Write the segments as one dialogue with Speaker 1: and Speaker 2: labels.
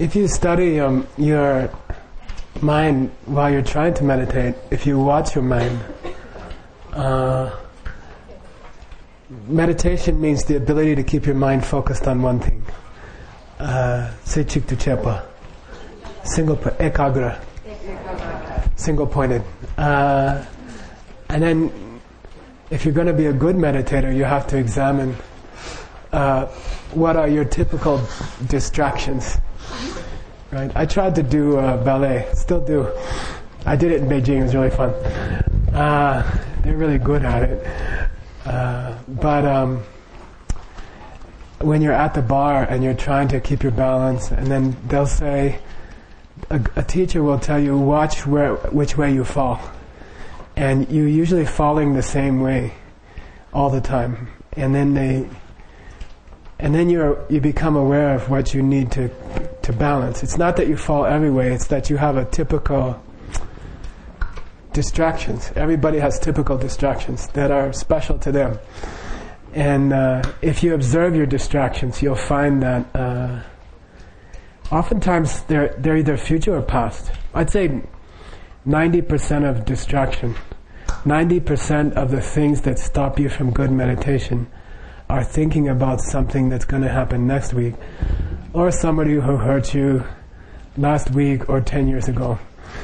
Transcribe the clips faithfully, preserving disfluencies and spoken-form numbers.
Speaker 1: if you study um, your mind while you're trying to meditate, if you watch your mind, uh, meditation means the ability to keep your mind focused on one thing. Sechik tu chepa. Single point, ekagra. Single pointed. Uh, and then, if you're going to be a good meditator, you have to examine uh, what are your typical distractions. Right? I tried to do uh, ballet, still do. I did it in Beijing, it was really fun. Uh, they're really good at it. Uh, but um, when you're at the bar and you're trying to keep your balance, and then they'll say, a, a teacher will tell you, watch where, which way you fall. And you're usually falling the same way all the time. And then they, and then you're, you become aware of what you need to, to balance. It's not that you fall every way, it's that you have a typical distractions. Everybody has typical distractions that are special to them. And uh, if you observe your distractions, you'll find that uh, oftentimes they're, they're either future or past. I'd say ninety percent of distraction, ninety percent of the things that stop you from good meditation are thinking about something that's going to happen next week, or somebody who hurt you last week or ten years ago.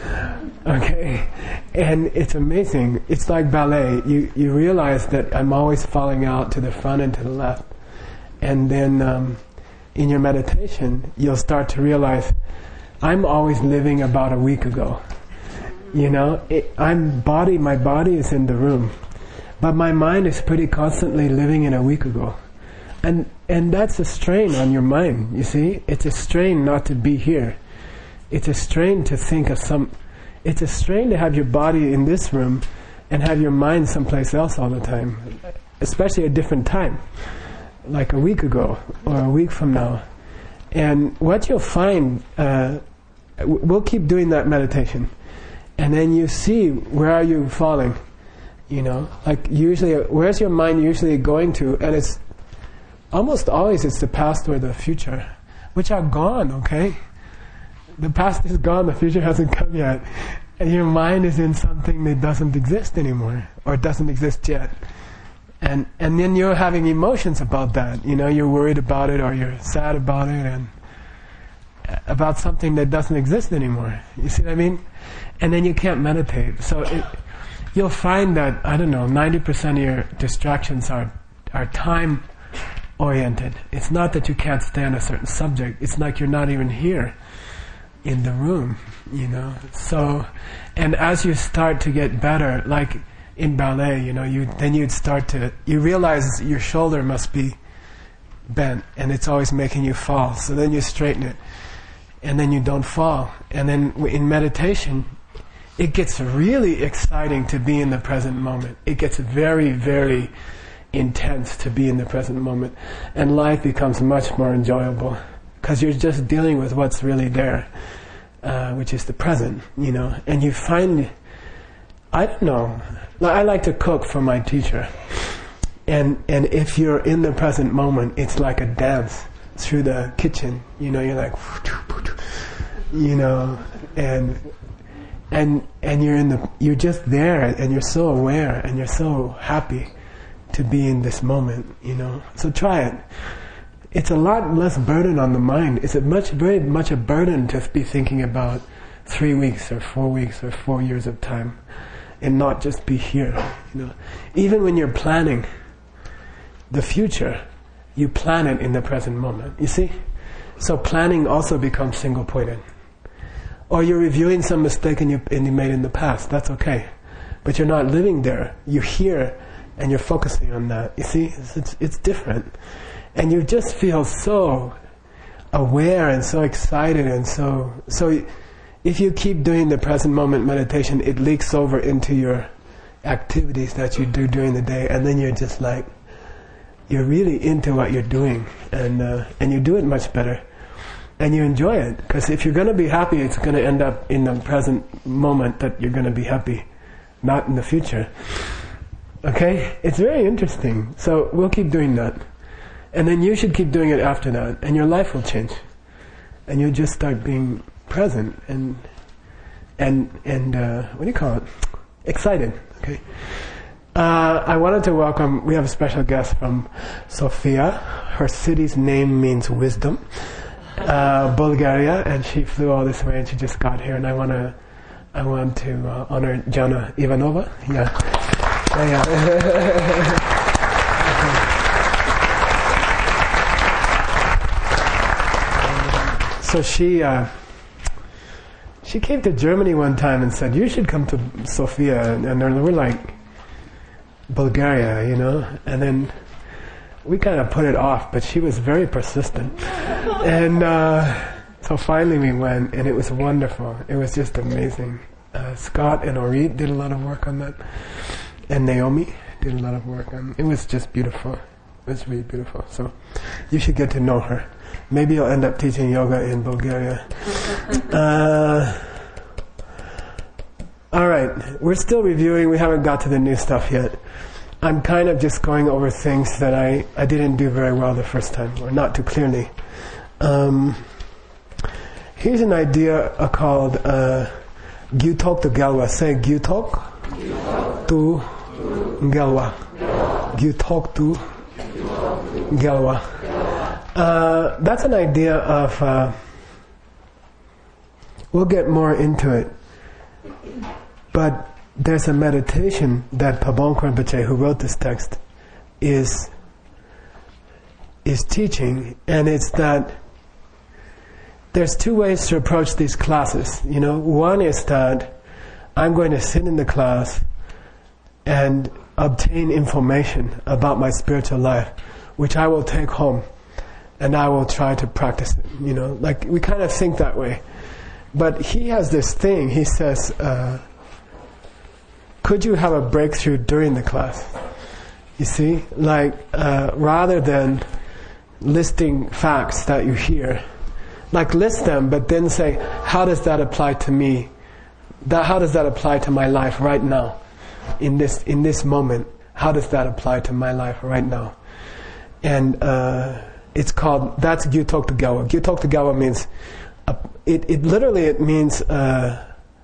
Speaker 1: Okay? And it's amazing. It's like ballet. You you realize that I'm always falling out to the front and to the left. And then um, in your meditation, you'll start to realize I'm always living about a week ago. You know, it, I'm body, my body is in the room, but my mind is pretty constantly living in a week ago. And and that's a strain on your mind, you see? It's a strain not to be here. It's a strain to think of some, it's a strain to have your body in this room and have your mind someplace else all the time, especially a different time, like a week ago or a week from now. And what you'll find, uh, we'll keep doing that meditation. And then you see, where are you falling? You know, like usually, where's your mind usually going to? And it's almost always it's the past or the future, which are gone, okay? The past is gone, the future hasn't come yet. And your mind is in something that doesn't exist anymore, or doesn't exist yet. And and then you're having emotions about that. You know, you're worried about it, or you're sad about it, and about something that doesn't exist anymore. You see what I mean? And then you can't meditate. So it, you'll find that, I don't know, ninety percent of your distractions are are time oriented. It's not that you can't stand a certain subject. It's like you're not even here in the room, you know. So, and as you start to get better, like in ballet, you know, you then you'd start to, you realize your shoulder must be bent and it's always making you fall. So then you straighten it. And then you don't fall. And then in meditation, it gets really exciting to be in the present moment. It gets very, very intense to be in the present moment. And life becomes much more enjoyable. Because you're just dealing with what's really there, uh, which is the present, you know. And you find, I don't know, I like to cook for my teacher. And and if you're in the present moment, it's like a dance through the kitchen, you know, you're like, you know, and and and you're in the, you're just there, and you're so aware, and you're so happy to be in this moment, you know. So try it. It's a lot less burden on the mind. It's a much, very much a burden to be thinking about three weeks or four weeks or four years of time, and not just be here, you know. Even when you're planning the future, you plan it in the present moment, you see? So planning also becomes single-pointed. Or you're reviewing some mistake and you, and you made in the past, that's okay. But you're not living there. You're here and you're focusing on that, you see? It's, it's, it's different. And you just feel so aware and so excited and so... So if you keep doing the present moment meditation, it leaks over into your activities that you do during the day, and then you're just like, you're really into what you're doing, and uh, and you do it much better, and you enjoy it. Because if you're going to be happy, it's going to end up in the present moment that you're going to be happy, not in the future. Okay? It's very interesting. So we'll keep doing that. And then you should keep doing it after that, and your life will change. and you just start being present and and and uh, what do you call it? Excited. Okay. Uh, I wanted to welcome. We have a special guest from Sofia. Her city's name means wisdom. Uh, Bulgaria, and she flew all this way, and she just got here. And I want to, I want to uh, honor Jana Ivanova. Yeah, yeah. yeah. So she, uh, she came to Germany one time and said, "You should come to Sofia," and, and we're like, Bulgaria, you know, and then we kind of put it off, but she was very persistent. And uh, so finally we went, and it was wonderful. It was just amazing. Uh, Scott and Orit did a lot of work on that, and Naomi did a lot of work on it. It was just beautiful. It was really beautiful. So you should get to know her. Maybe you'll end up teaching yoga in Bulgaria. Uh, all right, we're still reviewing. We haven't got to the new stuff yet. I'm kind of just going over things that I, I didn't do very well the first time, or not too clearly. Um, here's an idea uh, called uh, Gyutok to Gelwa. Say Gyutok to Gelwa. Gyutok to Gelwa. Uh, that's an idea of, uh, we'll get more into it, but there's a meditation that Pabon Rinpoche, who wrote this text, is is teaching, and it's that there's two ways to approach these classes. You know, one is that I'm going to sit in the class and obtain information about my spiritual life, which I will take home, and I will try to practice it. You know, like we kind of think that way. But he has this thing. He says, Uh, could you have a breakthrough during the class? You see, like uh, rather than listing facts that you hear, like list them, but then say, how does that apply to me? That how does that apply to my life right now, in this in this moment? How does that apply to my life right now? And uh, it's called, that's Gyutok to Gelwa. Gyutok to Gelwa means uh, it. It literally it means. Uh,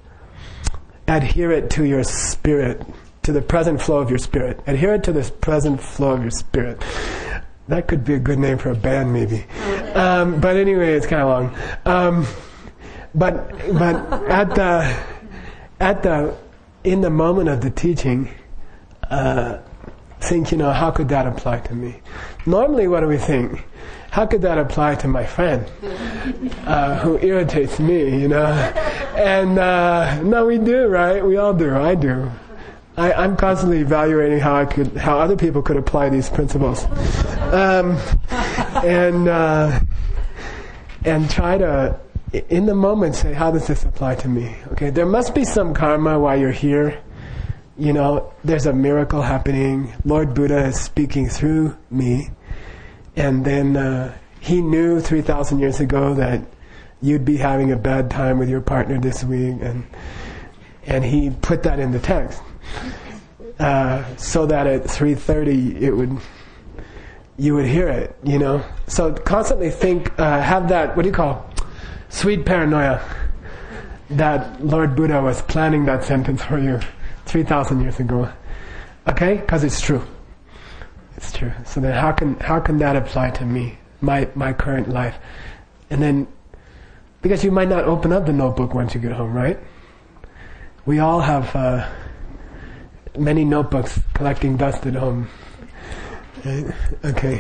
Speaker 1: Adhere it to your spirit, to the present flow of your spirit. Adhere it to this present flow of your spirit. That could be a good name for a band, maybe. Um, but anyway, it's kind of long. Um, but but at the at the in the moment of the teaching, uh, think, you know, how could that apply to me? Normally, what do we think? How could that apply to my friend uh, who irritates me, you know? And uh, no, we do, right? We all do. I do. I, I'm constantly evaluating how I could, how other people could apply these principles, um, and uh, and try to, in the moment, say, how does this apply to me? Okay, there must be some karma while you're here. You know, there's a miracle happening. Lord Buddha is speaking through me. And then uh, he knew three thousand years ago that you'd be having a bad time with your partner this week, and and he put that in the text uh, so that at three thirty it would you would hear it. You know, so constantly think, uh, have that, what do you call, sweet paranoia that Lord Buddha was planning that sentence for you three thousand years ago. Okay, because it's true. It's true. So then how can how can that apply to me, my my current life? And then, because you might not open up the notebook once you get home, right? We all have uh, many notebooks collecting dust at home. Right? Okay.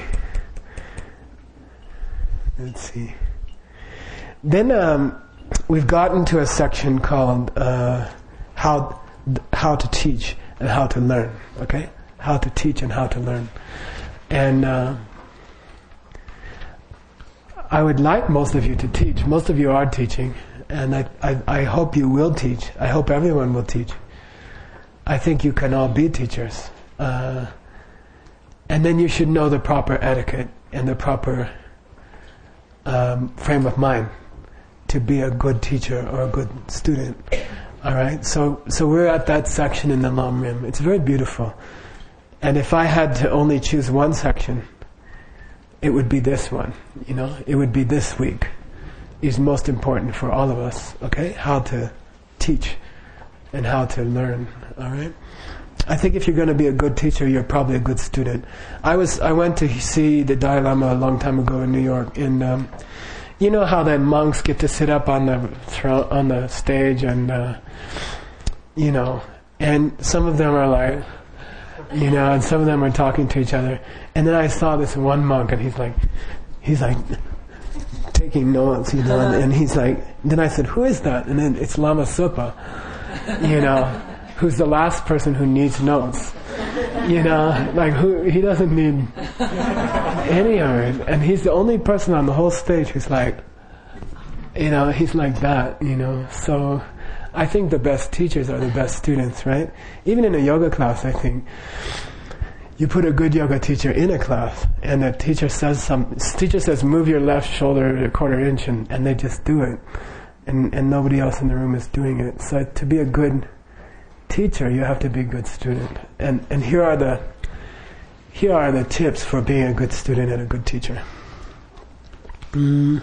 Speaker 1: Let's see. Then um, we've gotten to a section called uh, how how to teach and how to learn. Okay. How to teach and how to learn. And uh, I would like most of you to teach. Most of you are teaching, and I, I, I hope you will teach. I hope everyone will teach. I think you can all be teachers. Uh, and then you should know the proper etiquette and the proper um, frame of mind to be a good teacher or a good student. All right? So, so we're at that section in the Lam Rim. It's very beautiful. And if I had to only choose one section, it would be this one, you know, it would be this week. is most important for all of us, okay? How to teach and how to learn, all right? I think if you're going to be a good teacher, you're probably a good student. I was I went to see the Dalai Lama a long time ago in New York, and um, you know how the monks get to sit up on the throne, on the stage, and uh, you know, and some of them are like, you know, and some of them are talking to each other. And then I saw this one monk, and he's like, he's like taking notes, you know, and, and he's like, then I said, who is that? And then it's Lama Supa, you know, who's the last person who needs notes, you know, like who, he doesn't need any of it. And he's the only person on the whole stage who's like, you know, he's like that, you know. So I think the best teachers are the best students, right? Even in a yoga class, I think you put a good yoga teacher in a class, and the teacher says some teacher says move your left shoulder a quarter inch, and, and they just do it, and and nobody else in the room is doing it. So to be a good teacher, you have to be a good student. And and here are the here are the tips for being a good student and a good teacher. Mm.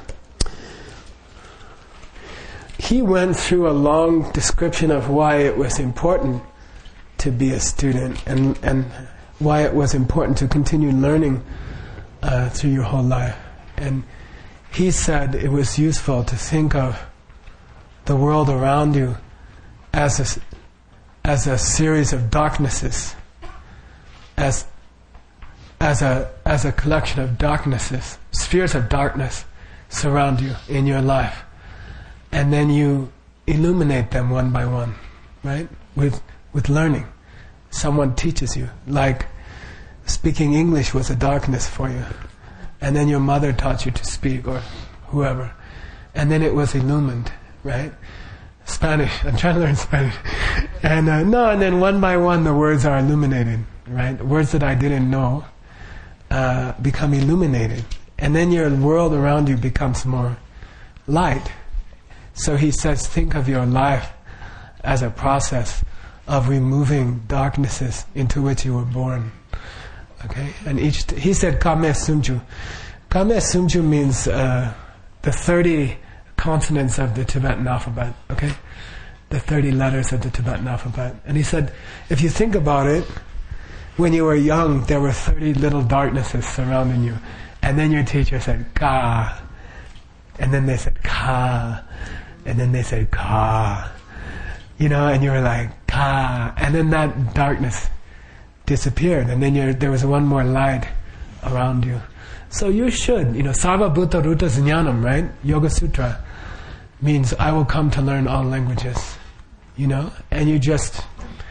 Speaker 1: He went through a long description of why it was important to be a student, and and why it was important to continue learning uh, through your whole life. And he said it was useful to think of the world around you as a, as a series of darknesses, as as a as a collection of darknesses, spheres of darkness surround you in your life, and then you illuminate them one by one, right? With with learning. Someone teaches you, like speaking English was a darkness for you, and then your mother taught you to speak, or whoever, and then it was illumined, right? Spanish, I'm trying to learn Spanish, and uh, no, and then one by one the words are illuminated, right? Words that I didn't know uh, become illuminated, and then your world around you becomes more light. So he says, think of your life as a process of removing darknesses into which you were born. Okay, and each t- he said Kame Sumju. Kame Sumju means uh, the thirty consonants of the Tibetan alphabet. Okay, the thirty letters of the Tibetan alphabet. And he said, if you think about it, when you were young, there were thirty little darknesses surrounding you, and then your teacher said Ka, and then they said Ka, and then they said Ka. You know, and you were like, Ka, and then that darkness disappeared, and then you're, there was one more light around you. So you should, you know, Sarva Bhuta Ruta Jnanam, right? Yoga Sutra means I will come to learn all languages, you know, and you just,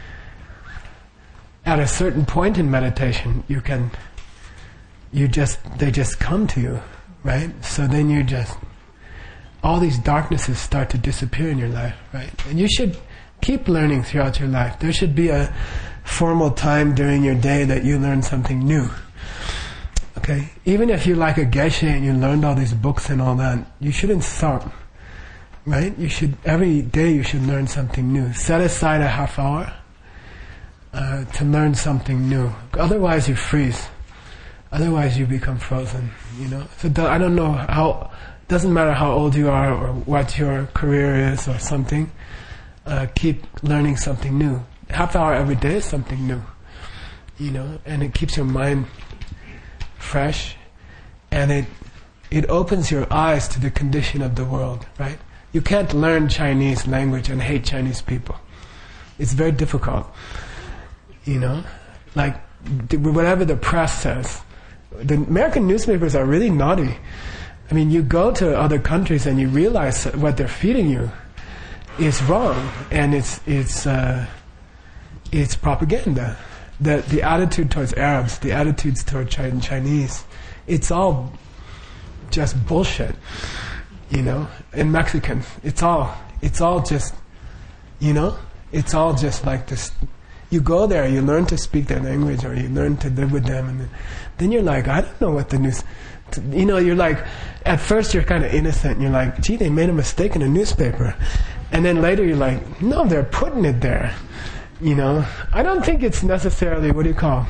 Speaker 1: at a certain point in meditation, you can, you just, they just come to you, right? So then you just, all these darknesses start to disappear in your life, right? And you should keep learning throughout your life. There should be a formal time during your day that you learn something new. Okay? Even if you're like a geshe and you learned all these books and all that, you shouldn't stop. Right? You should, every day you should learn something new. Set aside a half hour uh, to learn something new. Otherwise you freeze. Otherwise you become frozen. You know? So th- I don't know how, doesn't matter how old you are or what your career is or something. Uh, keep learning something new. Half hour every day is something new, you know, and it keeps your mind fresh, and it it opens your eyes to the condition of the world, right? You can't learn Chinese language and hate Chinese people. It's very difficult, you know. Like whatever the press says, the American newspapers are really naughty. I mean, you go to other countries and you realize what they're feeding you is wrong, and it's it's uh, it's propaganda. The the attitude towards Arabs, the attitudes toward Chinese, it's all just bullshit, you know. And Mexicans, it's all it's all just, you know, it's all just like this. You go there, you learn to speak their language, or you learn to live with them, and then, then you're like, I don't know what the news. You know, you're like, at first you're kind of innocent. You're like, gee, they made a mistake in a newspaper. And then later you're like, no, they're putting it there. You know, I don't think it's necessarily, what do you call,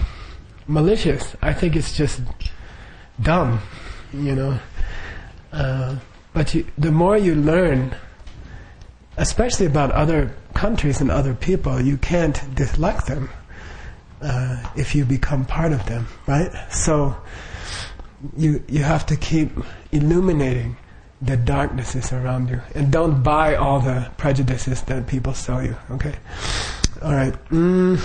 Speaker 1: malicious. I think it's just dumb, you know. Uh, But you, the more you learn, especially about other countries and other people, you can't dislike them uh, if you become part of them, right? So you you have to keep illuminating the darknesses around you, and don't buy all the prejudices that people sell you. Okay, all right. Mm.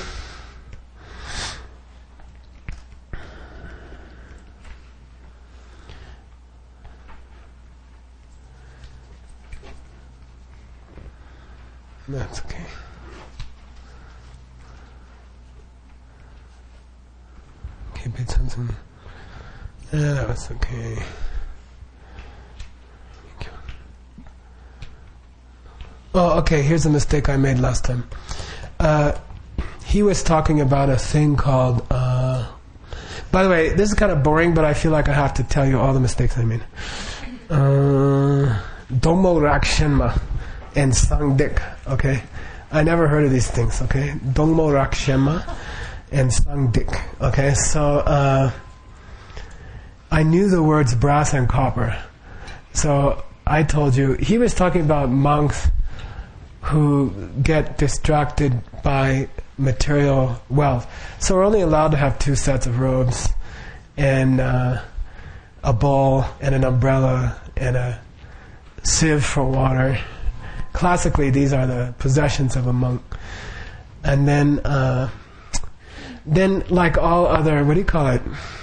Speaker 1: That's okay. Keep it something. Yeah, that was okay. Oh, okay, here's a mistake I made last time. Uh, he was talking about a thing called... Uh, by the way, this is kind of boring, but I feel like I have to tell you all the mistakes I made. Uh, Domo Rakshenma and Sangdik, okay? I never heard of these things, okay? Dongmo Rakshema and Sangdik, okay? So, uh, I knew the words brass and copper. So, I told you, he was talking about monks who get distracted by material wealth. So we're only allowed to have two sets of robes and uh, a bowl and an umbrella and a sieve for water. Classically, these are the possessions of a monk. And then, uh, then like all other, what do you call it?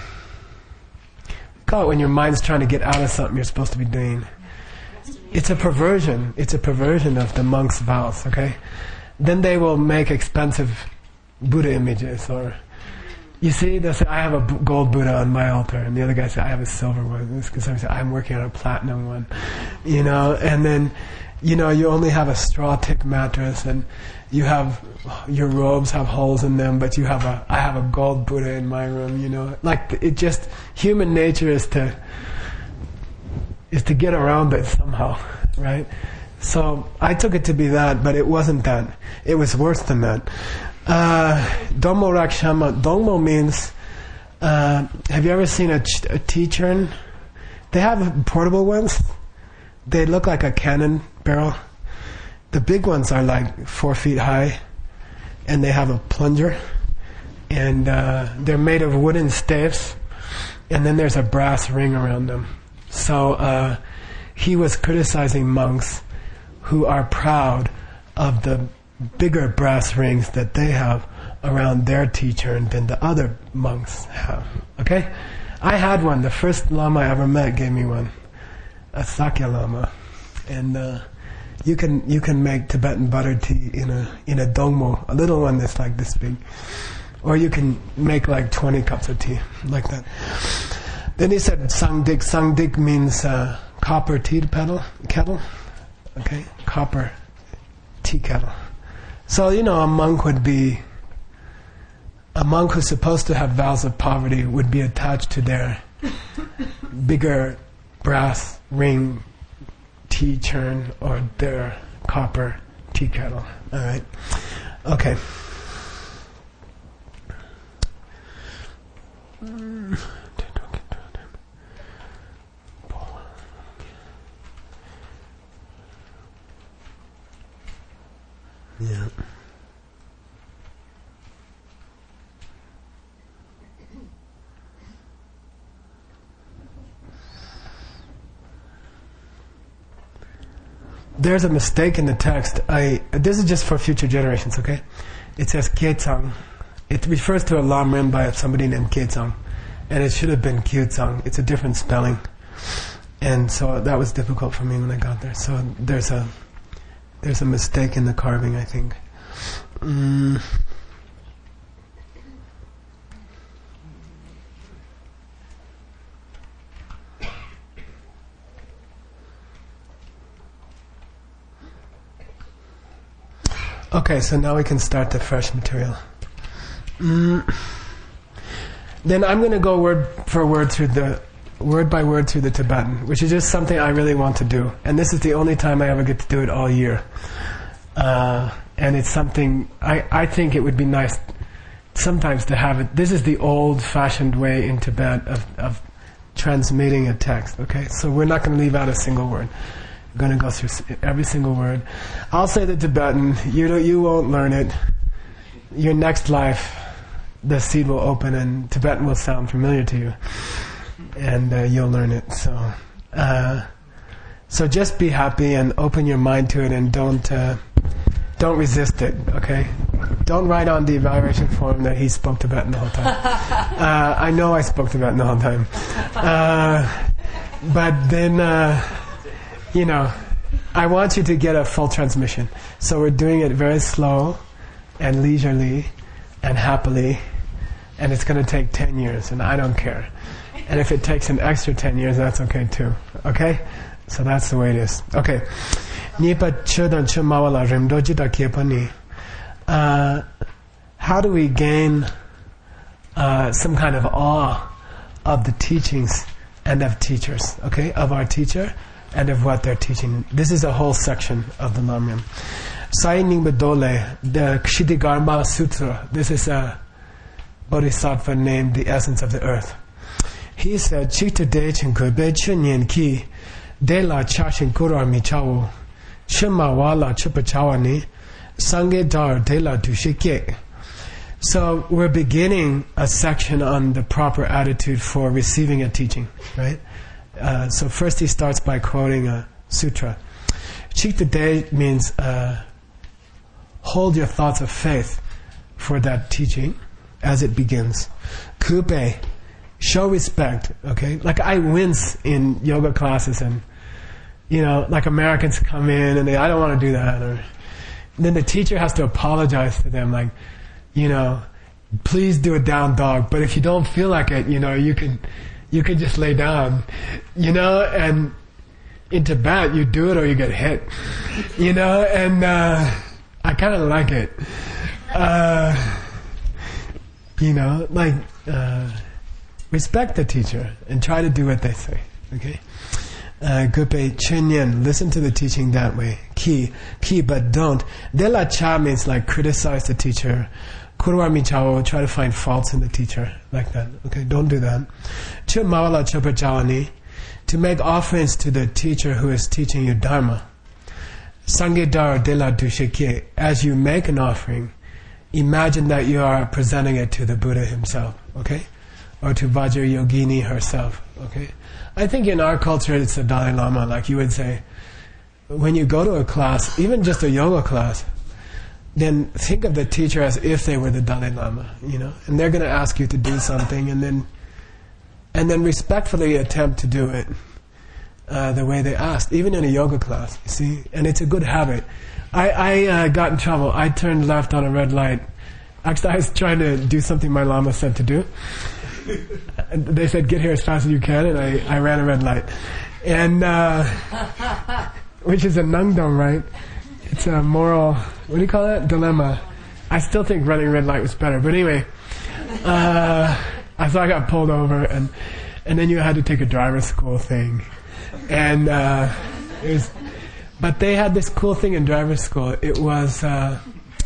Speaker 1: Call it when your mind's trying to get out of something you're supposed to be doing. It's a perversion. It's a perversion of the monk's vows, okay? Then they will make expensive Buddha images, or you see, they'll say, I have a gold Buddha on my altar, and the other guy says, I have a silver one. Because somebody says, I'm working on a platinum one, you know. And then, you know, you only have a straw tick mattress, and you have your robes have holes in them, but you have a, I have a gold Buddha in my room, you know. Like it just, human nature is to. is to get around it somehow, right? So I took it to be that, but it wasn't that. It was worse than that. Uh, Domo Rakshama. Domo means, uh, have you ever seen a, ch- a tea churn? They have portable ones. They look like a cannon barrel. The big ones are like four feet high, and they have a plunger, and uh, they're made of wooden staves, and then there's a brass ring around them. So uh, he was criticizing monks who are proud of the bigger brass rings that they have around their tea churn than the other monks have. Okay? I had one. The first Lama I ever met gave me one. A Sakya Lama. And uh, you can you can make Tibetan butter tea in a in a dongmo, a little one that's like this big. Or you can make like twenty cups of tea, like that. Then he said Sangdik. Sangdik means uh, copper tea kettle. Kettle, okay, copper tea kettle. So you know, a monk would be a monk who's supposed to have vows of poverty would be attached to their bigger brass ring tea churn or their copper tea kettle. All right, okay. Mm. Yeah. There's a mistake in the text. I this is just for future generations, okay? It says Kietsang. It refers to a lam by somebody named Kietsang, and it should have been Kyutsang. It's a different spelling, and so that was difficult for me when I got there. So there's a There's a mistake in the carving, I think. Mm. Okay, so now we can start the fresh material. Mm. Then I'm going to go word for word through the word by word through the Tibetan, which is just something I really want to do. And this is the only time I ever get to do it all year. Uh, and it's something, I, I think it would be nice sometimes to have it. This is the old-fashioned way in Tibet of, of transmitting a text. Okay, so we're not going to leave out a single word. We're going to go through every single word. I'll say the Tibetan. You don't, you won't learn it. Your next life, the seed will open and Tibetan will sound familiar to you, and uh, you'll learn it. So, uh, so just be happy and open your mind to it, and don't uh, don't resist it. Okay, don't write on the evaluation form that he spoke Tibetan the whole time. Uh, I know I spoke Tibetan the whole time, uh, but then uh, you know, I want you to get a full transmission. So we're doing it very slow and leisurely and happily, and it's going to take ten years, and I don't care. And if it takes an extra ten years, that's okay too. Okay? So that's the way it is. Okay. Uh, how do we gain uh, some kind of awe of the teachings and of teachers, okay? Of our teacher and of what they're teaching. This is a whole section of the Lamrim. Sai Nyingpa Dole, the Kshitigarbha Sutra. This is a bodhisattva named the essence of the earth. He said, Chikta de chinkube chunyen ki de la chashin kurar mi chawo shima wala chupa chawani sange dar de la dushike. So we're beginning a section on the proper attitude for receiving a teaching, right? Uh, so first he starts by quoting a sutra. Chikta de means uh, hold your thoughts of faith for that teaching as it begins. Kupe, show respect, okay? Like I wince in yoga classes, and, you know, like Americans come in and they, I don't want to do that. Or then the teacher has to apologize to them, like, you know, please do a down dog. But if you don't feel like it, you know, you can, you can just lay down, you know, and in Tibet you do it or you get hit, you know, and uh, I kind of like it. Uh, you know, like, uh, respect the teacher and try to do what they say, okay? Uh, Gupe Chenyen, listen to the teaching that way. Ki, ki, but don't. De la cha means like criticize the teacher. Kurwa mi chao, try to find faults in the teacher, like that, okay? Don't do that. Chu mawala chupa chawani, to make offerings to the teacher who is teaching you Dharma. Sange dar de la dushike, as you make an offering, imagine that you are presenting it to the Buddha himself, okay? Or to Vajrayogini herself, okay? I think in our culture it's the Dalai Lama, like you would say, when you go to a class, even just a yoga class, then think of the teacher as if they were the Dalai Lama, you know? And they're going to ask you to do something, and then and then respectfully attempt to do it uh, the way they asked, even in a yoga class, you see? And it's a good habit. I, I uh, got in trouble. I turned left on a red light. Actually, I was trying to do something my Lama said to do. And they said, get here as fast as you can, and I, I ran a red light. And, uh, which is a nangdong, right? It's a moral, what do you call that? Dilemma. I still think running red light was better. But anyway, uh, I thought I got pulled over, and and then you had to take a driver's school thing. And, uh, it was, but they had this cool thing in driver's school. It was, uh,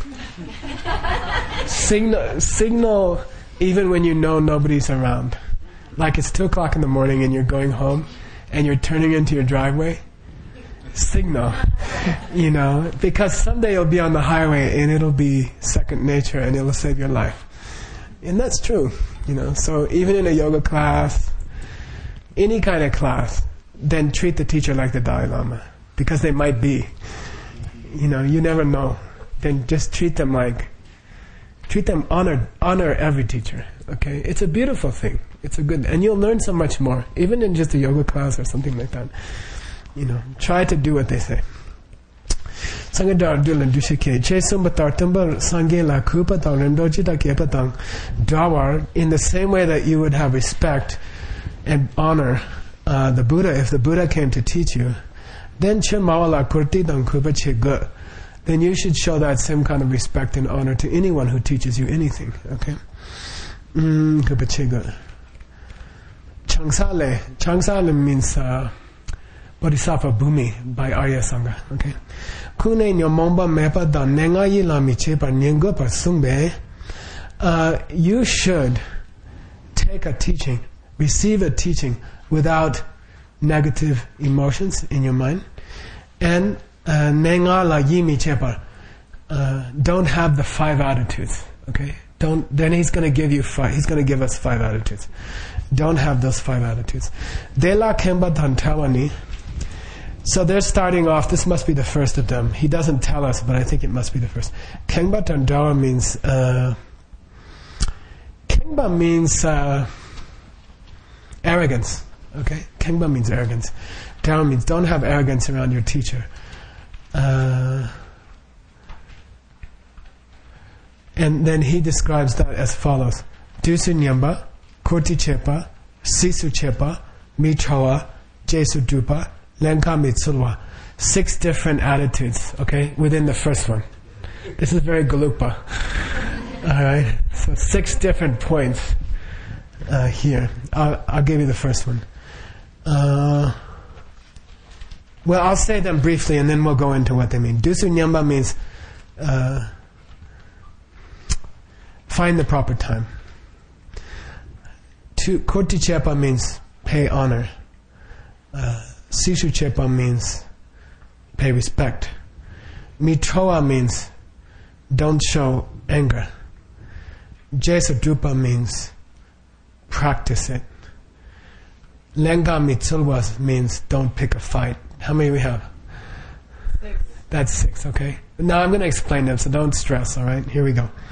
Speaker 1: signal, signal, even when you know nobody's around. Like it's two o'clock in the morning and you're going home and you're turning into your driveway. Signal. You know, because someday you'll be on the highway and it'll be second nature and it'll save your life. And that's true. You know, so even in a yoga class, any kind of class, then treat the teacher like the Dalai Lama. Because they might be. You know, you never know. Then just treat them like Treat them, honor, honor every teacher, okay? It's a beautiful thing. It's a good, and you'll learn so much more, even in just a yoga class or something like that. You know, try to do what they say. Sangadar dulan dushike, chesumba tartumba sange la kupa tang rendojita kepatang dawar, in the same way that you would have respect and honor uh, the Buddha, if the Buddha came to teach you, then chemawala kurti tang kupa chega, then you should show that same kind of respect and honor to anyone who teaches you anything, okay? Mm, Changsale. Changsale means uh, Bodhisattva Bhumi by Arya Sangha, okay? Kune nyomomba mepa da nenga yila mi chepa nyengo pa sungbe. You should take a teaching, receive a teaching without negative emotions in your mind. And nenga la yimi chepa, don't have the five attitudes. Okay, don't. Then he's going to give you five. He's going to give us five attitudes. Don't have those five attitudes. Dela kemba tantawani. So they're starting off. This must be the first of them. He doesn't tell us, but I think it must be the first. Kengba tandawa means. Uh, Kengba means uh, arrogance. Okay, Kengba means arrogance. Dawa means don't have arrogance around your teacher. Uh, and then he describes that as follows: Dusu Nyamba, Kurti Chepa, Sisu Chepa, Michawa, Jesu Dupa, Lenka Mitsulwa. Six different attitudes, okay, within the first one. This is very Galupa. Alright, so six different points uh, here. I'll, I'll give you the first one. Uh, well, I'll say them briefly and then we'll go into what they mean. Dusu Nyamba means uh, find the proper time. Kurti Chepa means pay honor. Uh, Sisu Chepa means pay respect. Mitroa means don't show anger. Jesu Drupa means practice it. Lenga Mitsulwa means don't pick a fight. How many we have? Six. That's six, okay. Now I'm going to explain them, so don't stress, alright? Here we go.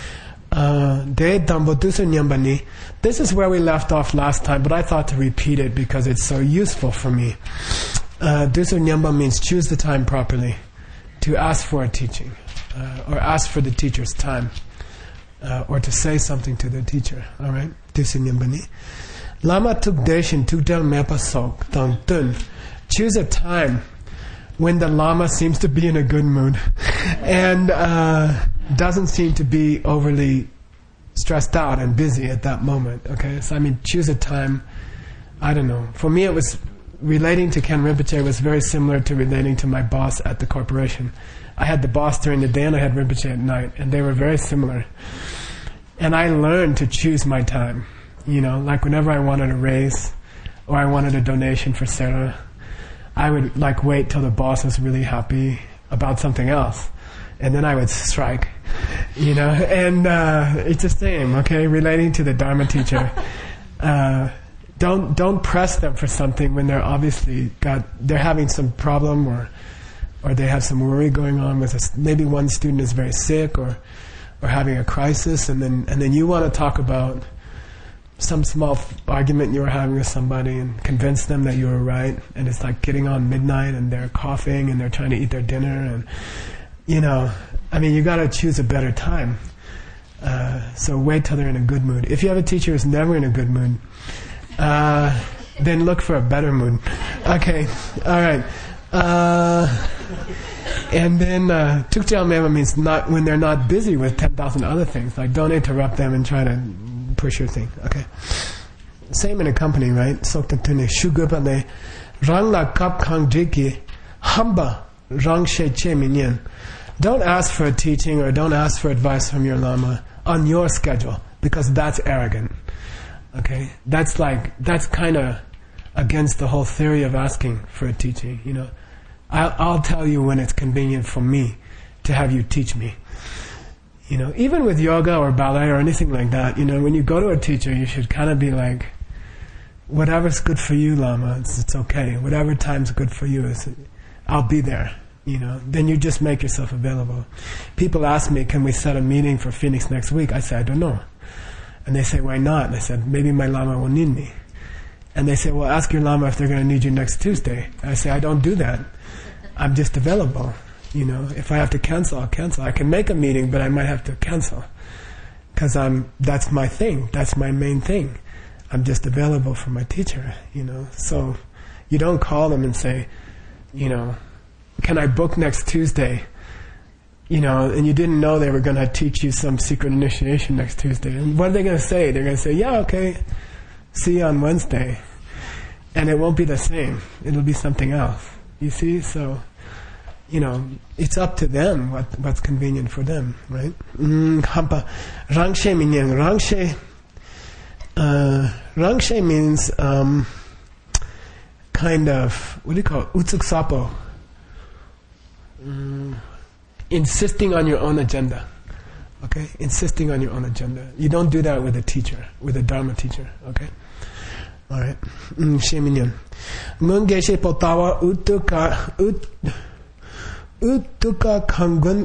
Speaker 1: Uh, De Dambodusu Nyambani. This is where we left off last time, but I thought to repeat it because it's so useful for me. Uh, Dusu Nyamba means choose the time properly, to ask for a teaching, uh, or ask for the teacher's time, uh, or to say something to the teacher. All right, Dusu Nyambani. Lama tuk deshin tuk del mepa sok tong tun. Choose a time when the Lama seems to be in a good mood and uh, doesn't seem to be overly stressed out and busy at that moment. Okay, so I mean, choose a time. I don't know. For me, it was relating to Ken Rinpoche was very similar to relating to my boss at the corporation. I had the boss during the day and I had Rinpoche at night, and they were very similar. And I learned to choose my time. You know, like whenever I wanted a raise or I wanted a donation for Sarah, I would like wait till the boss was really happy about something else, and then I would strike. You know, and uh, it's the same. Okay, relating to the Dharma teacher. Uh, Don't don't press them for something when they're obviously got they're having some problem or or they have some worry going on with us. Maybe one student is very sick or or having a crisis, and then and then you want to talk about some small f- argument you were having with somebody and convince them that you were right, and it's like getting on midnight and they're coughing and they're trying to eat their dinner, and you know, I mean, you got to choose a better time. Uh, so wait till they're in a good mood. If you have a teacher who's never in a good mood, Uh, then look for a better mood. Okay, all right. Uh, and then Tukjal Mema means not when they're not busy with ten thousand other things. Like don't interrupt them and try to push your thing. Okay. Same in a company, right? Soktantune shugupale rangla kap kang jiki hamba rang she che minyan. Don't ask for a teaching or don't ask for advice from your Lama on your schedule, because that's arrogant. Okay, that's like that's kind of against the whole theory of asking for a teaching. You know, I'll, I'll tell you when it's convenient for me to have you teach me. You know, even with yoga or ballet or anything like that, you know, when you go to a teacher, you should kind of be like, whatever's good for you, Lama, it's, it's okay. Whatever time's good for you, is, I'll be there. You know, then you just make yourself available. People ask me, can we set a meeting for Phoenix next week? I say, I don't know. And they say, why not? And I said, maybe my Lama will need me. And they say, well, ask your Lama if they're going to need you next Tuesday. And I say, I don't do that. I'm just available. You know, if I have to cancel, I'll cancel. I can make a meeting, but I might have to cancel. Because I'm, that's my thing. That's my main thing. I'm just available for my teacher, you know. So you don't call them and say, you know, can I book next Tuesday? You know, and you didn't know they were going to teach you some secret initiation next Tuesday. And what are they going to say? They're going to say, yeah, okay, see you on Wednesday. And it won't be the same. It'll be something else. You see? So, you know, it's up to them what what's convenient for them, right? Hampa. Rangshe minyan. Rangshe, uh, Rangshe means um, kind of, what do you call it, utsuksapo, mm, insisting on your own agenda. Okay, insisting on your own agenda. You don't do that with a teacher, with a Dharma teacher. Okay, all right. Sheminyan. Ngun geshe potawa utuka ut utuka kangun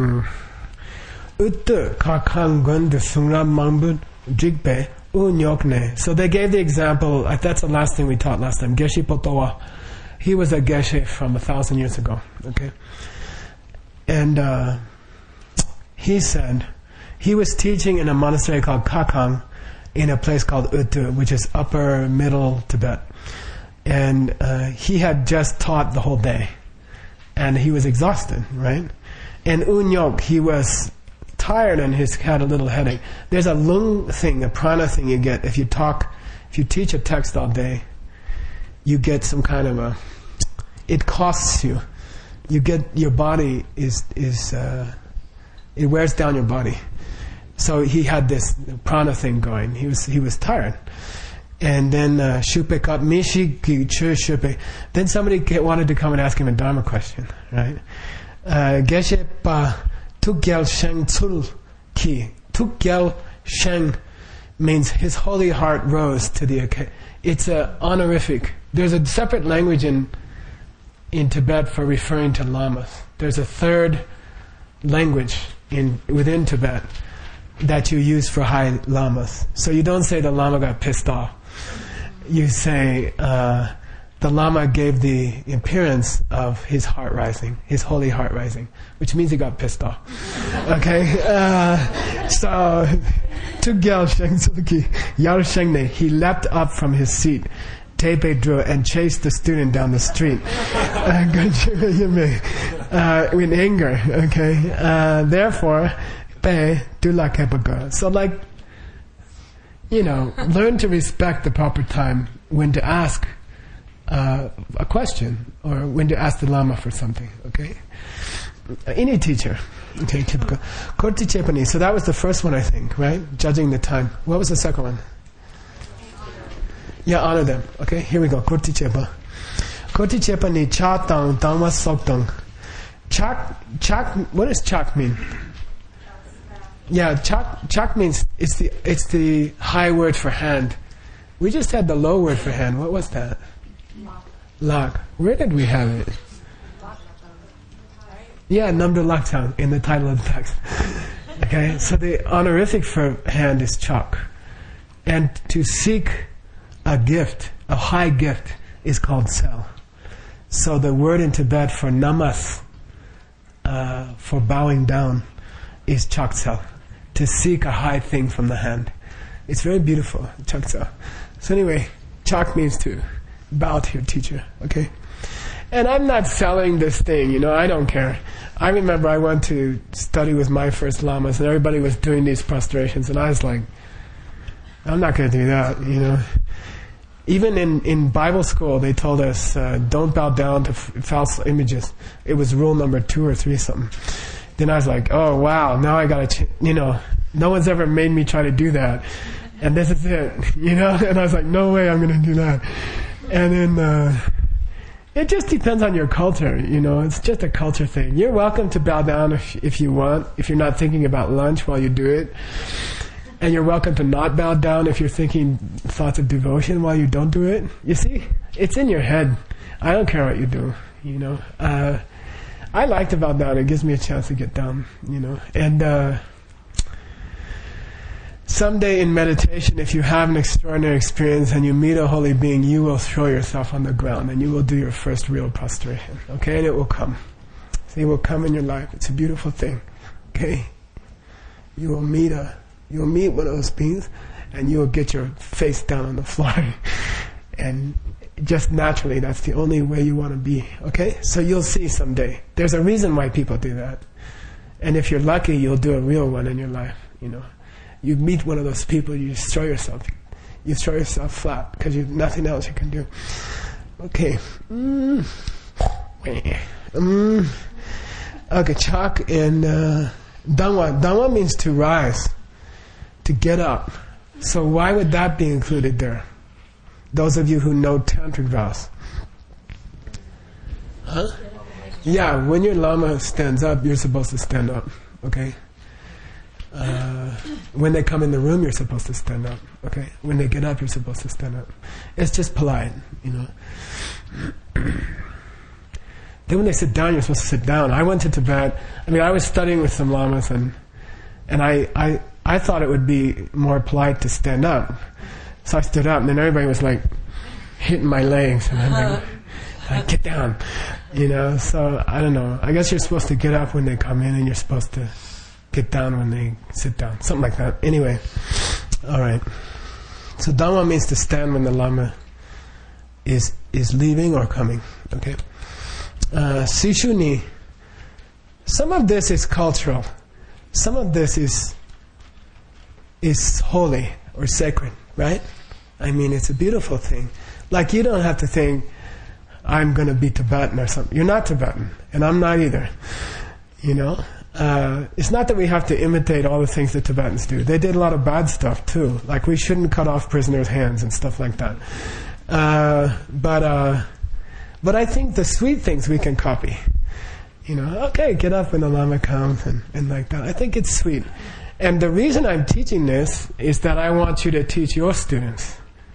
Speaker 1: utuka kangun de sungra mambun jigbe unyokne. So they gave the example. That's the last thing we taught last time. Geshe potawa. He was a geshe from a thousand years ago. Okay, and. Uh, He said he was teaching in a monastery called Kakang in a place called Utu, which is upper middle Tibet. And uh, he had just taught the whole day. And he was exhausted, right? And Unyok, he was tired and he had a little headache. There's a lung thing, a prana thing you get if you talk, if you teach a text all day, you get some kind of a, it costs you. You get, your body is, is, uh, it wears down your body. So he had this prana thing going. He was he was tired. And then uh, Shupe got Mishi ki chu Shupe. Then somebody get, wanted to come and ask him a Dharma question, right? Geshe pa tukyal sheng tsul ki. Tukyal sheng means his holy heart rose to the occasion. It's a honorific. There's a separate language in in Tibet for referring to lamas. There's a third language in within Tibet that you use for high lamas. So you don't say the lama got pissed off. You say uh, the lama gave the appearance of his heart rising, his holy heart rising, which means he got pissed off. Okay, uh, so Tugyal Sheng Tsuki Yar Shengne, he leapt up from his seat, Tepe drew and chased the student down the street uh, in anger. Okay, uh, therefore, pe dula kepaga. So, like, you know, learn to respect the proper time when to ask uh, a question or when to ask the Lama for something. Okay, any teacher. Okay, typical. Korti Chepani. So that was the first one, I think, right? Judging the time. What was the second one? Yeah, honor them. Okay, here we go. Kurti Chepa. Kurti Chepa ni cha tang tang was sok tang. Chak, chak, what does chak mean? Yeah, chak, chak means it's the it's the high word for hand. We just had the low word for hand. What was that? Lak. Where did we have it? Yeah, Namdra Laktang in the title of the text. Okay, so the honorific for hand is chak. And to seek a gift, a high gift, is called sel. So the word in Tibet for namas, uh, for bowing down, is chaksel. To seek a high thing from the hand. It's very beautiful, chaksel. So anyway, chak means to bow to your teacher, okay? And I'm not selling this thing, you know, I don't care. I remember I went to study with my first lamas and everybody was doing these prostrations and I was like, I'm not going to do that, you know. Even in, in Bible school, they told us, uh, don't bow down to f- false images. It was rule number two or three something. Then I was like, oh wow, now I gotta, ch-, you know, no one's ever made me try to do that. And this is it, you know? And I was like, no way I'm gonna do that. And then, uh, it just depends on your culture, you know, it's just a culture thing. You're welcome to bow down if, if you want, if you're not thinking about lunch while you do it. And you're welcome to not bow down if you're thinking thoughts of devotion while you don't do it. You see, it's in your head. I don't care what you do, you know. Uh, I like to bow down. It gives me a chance to get down, you know. And uh, someday in meditation, if you have an extraordinary experience and you meet a holy being, you will throw yourself on the ground and you will do your first real prostration, okay? And it will come. See, it will come in your life. It's a beautiful thing, okay? You will meet a... You'll meet one of those beings and you'll get your face down on the floor. And just naturally, that's the only way you want to be. Okay? So you'll see someday. There's a reason why people do that. And if you're lucky, you'll do a real one in your life. You know, you meet one of those people, you just throw yourself. You throw yourself flat because you've nothing else you can do. Okay. Mm. Mm. Okay, chak and uh, dangwa. Dangwa means to rise. To get up. So why would that be included there? Those of you who know tantric vows. Huh? Yeah, when your Lama stands up, you're supposed to stand up, okay? Uh, when they come in the room, you're supposed to stand up, okay? When they get up, you're supposed to stand up. It's just polite, you know. Then when they sit down, you're supposed to sit down. I went to Tibet. I mean, I was studying with some lamas, and and I, I, I thought it would be more polite to stand up. So I stood up, and then everybody was like hitting my legs, and I'm like, like, get down, you know. So I don't know. I guess you're supposed to get up when they come in, and you're supposed to get down when they sit down, something like that. Anyway, all right. So Dhamma means to stand when the Lama is is leaving or coming. Okay. Uh, Sishuni. Some of this is cultural. Some of this is is holy or sacred, right? I mean, it's a beautiful thing. Like, you don't have to think, I'm going to be Tibetan or something. You're not Tibetan, and I'm not either. You know? Uh, it's not that we have to imitate all the things that Tibetans do. They did a lot of bad stuff, too. Like, we shouldn't cut off prisoners' hands and stuff like that. Uh, but, uh, but I think the sweet things we can copy. You know, okay, get up when the Lama comes and, and like that. I think it's sweet. And the reason I'm teaching this is that I want you to teach your students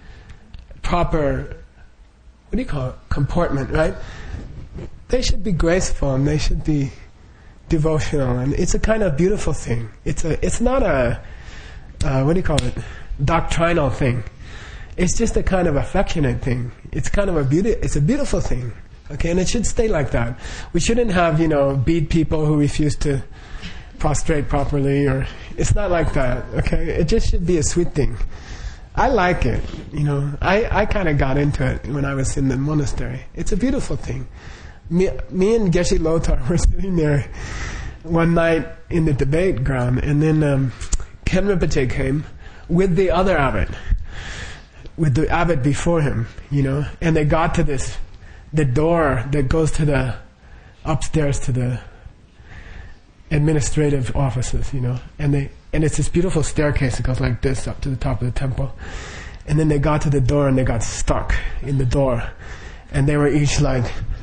Speaker 1: proper, what do you call it, comportment, right? They should be graceful and they should be devotional, and it's a kind of beautiful thing. It's a, it's not a, uh, what do you call it, doctrinal thing. It's just a kind of affectionate thing. It's kind of a beauty. It's a beautiful thing, okay? And it should stay like that. We shouldn't have, you know, beat people who refuse to prostrate properly, or it's not like that, okay? It just should be a sweet thing. I like it, you know. I, I kind of got into it when I was in the monastery. It's a beautiful thing. Me, me and Geshe Lothar were sitting there one night in the debate ground, and then um, Ken Rinpoche came with the other abbot, with the abbot before him, you know, and they got to this, the door that goes to the, upstairs to the administrative offices, you know, and they, and it's this beautiful staircase that goes like this up to the top of the temple. And then they got to the door and they got stuck in the door, and they were each like,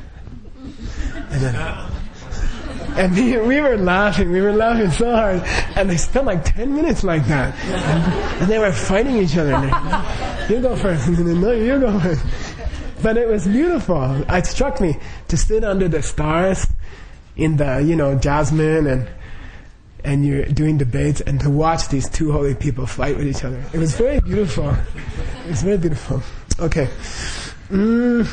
Speaker 1: and then, and we, we were laughing, we were laughing so hard, and they spent like ten minutes like that, and, and they were fighting each other. And they, you go first, and then, no, you go first. But it was beautiful. It struck me to sit under the stars in the, you know, jasmine, and and you're doing debates, and to watch these two holy people fight with each other. It was very beautiful. It was very beautiful. Okay. Mm.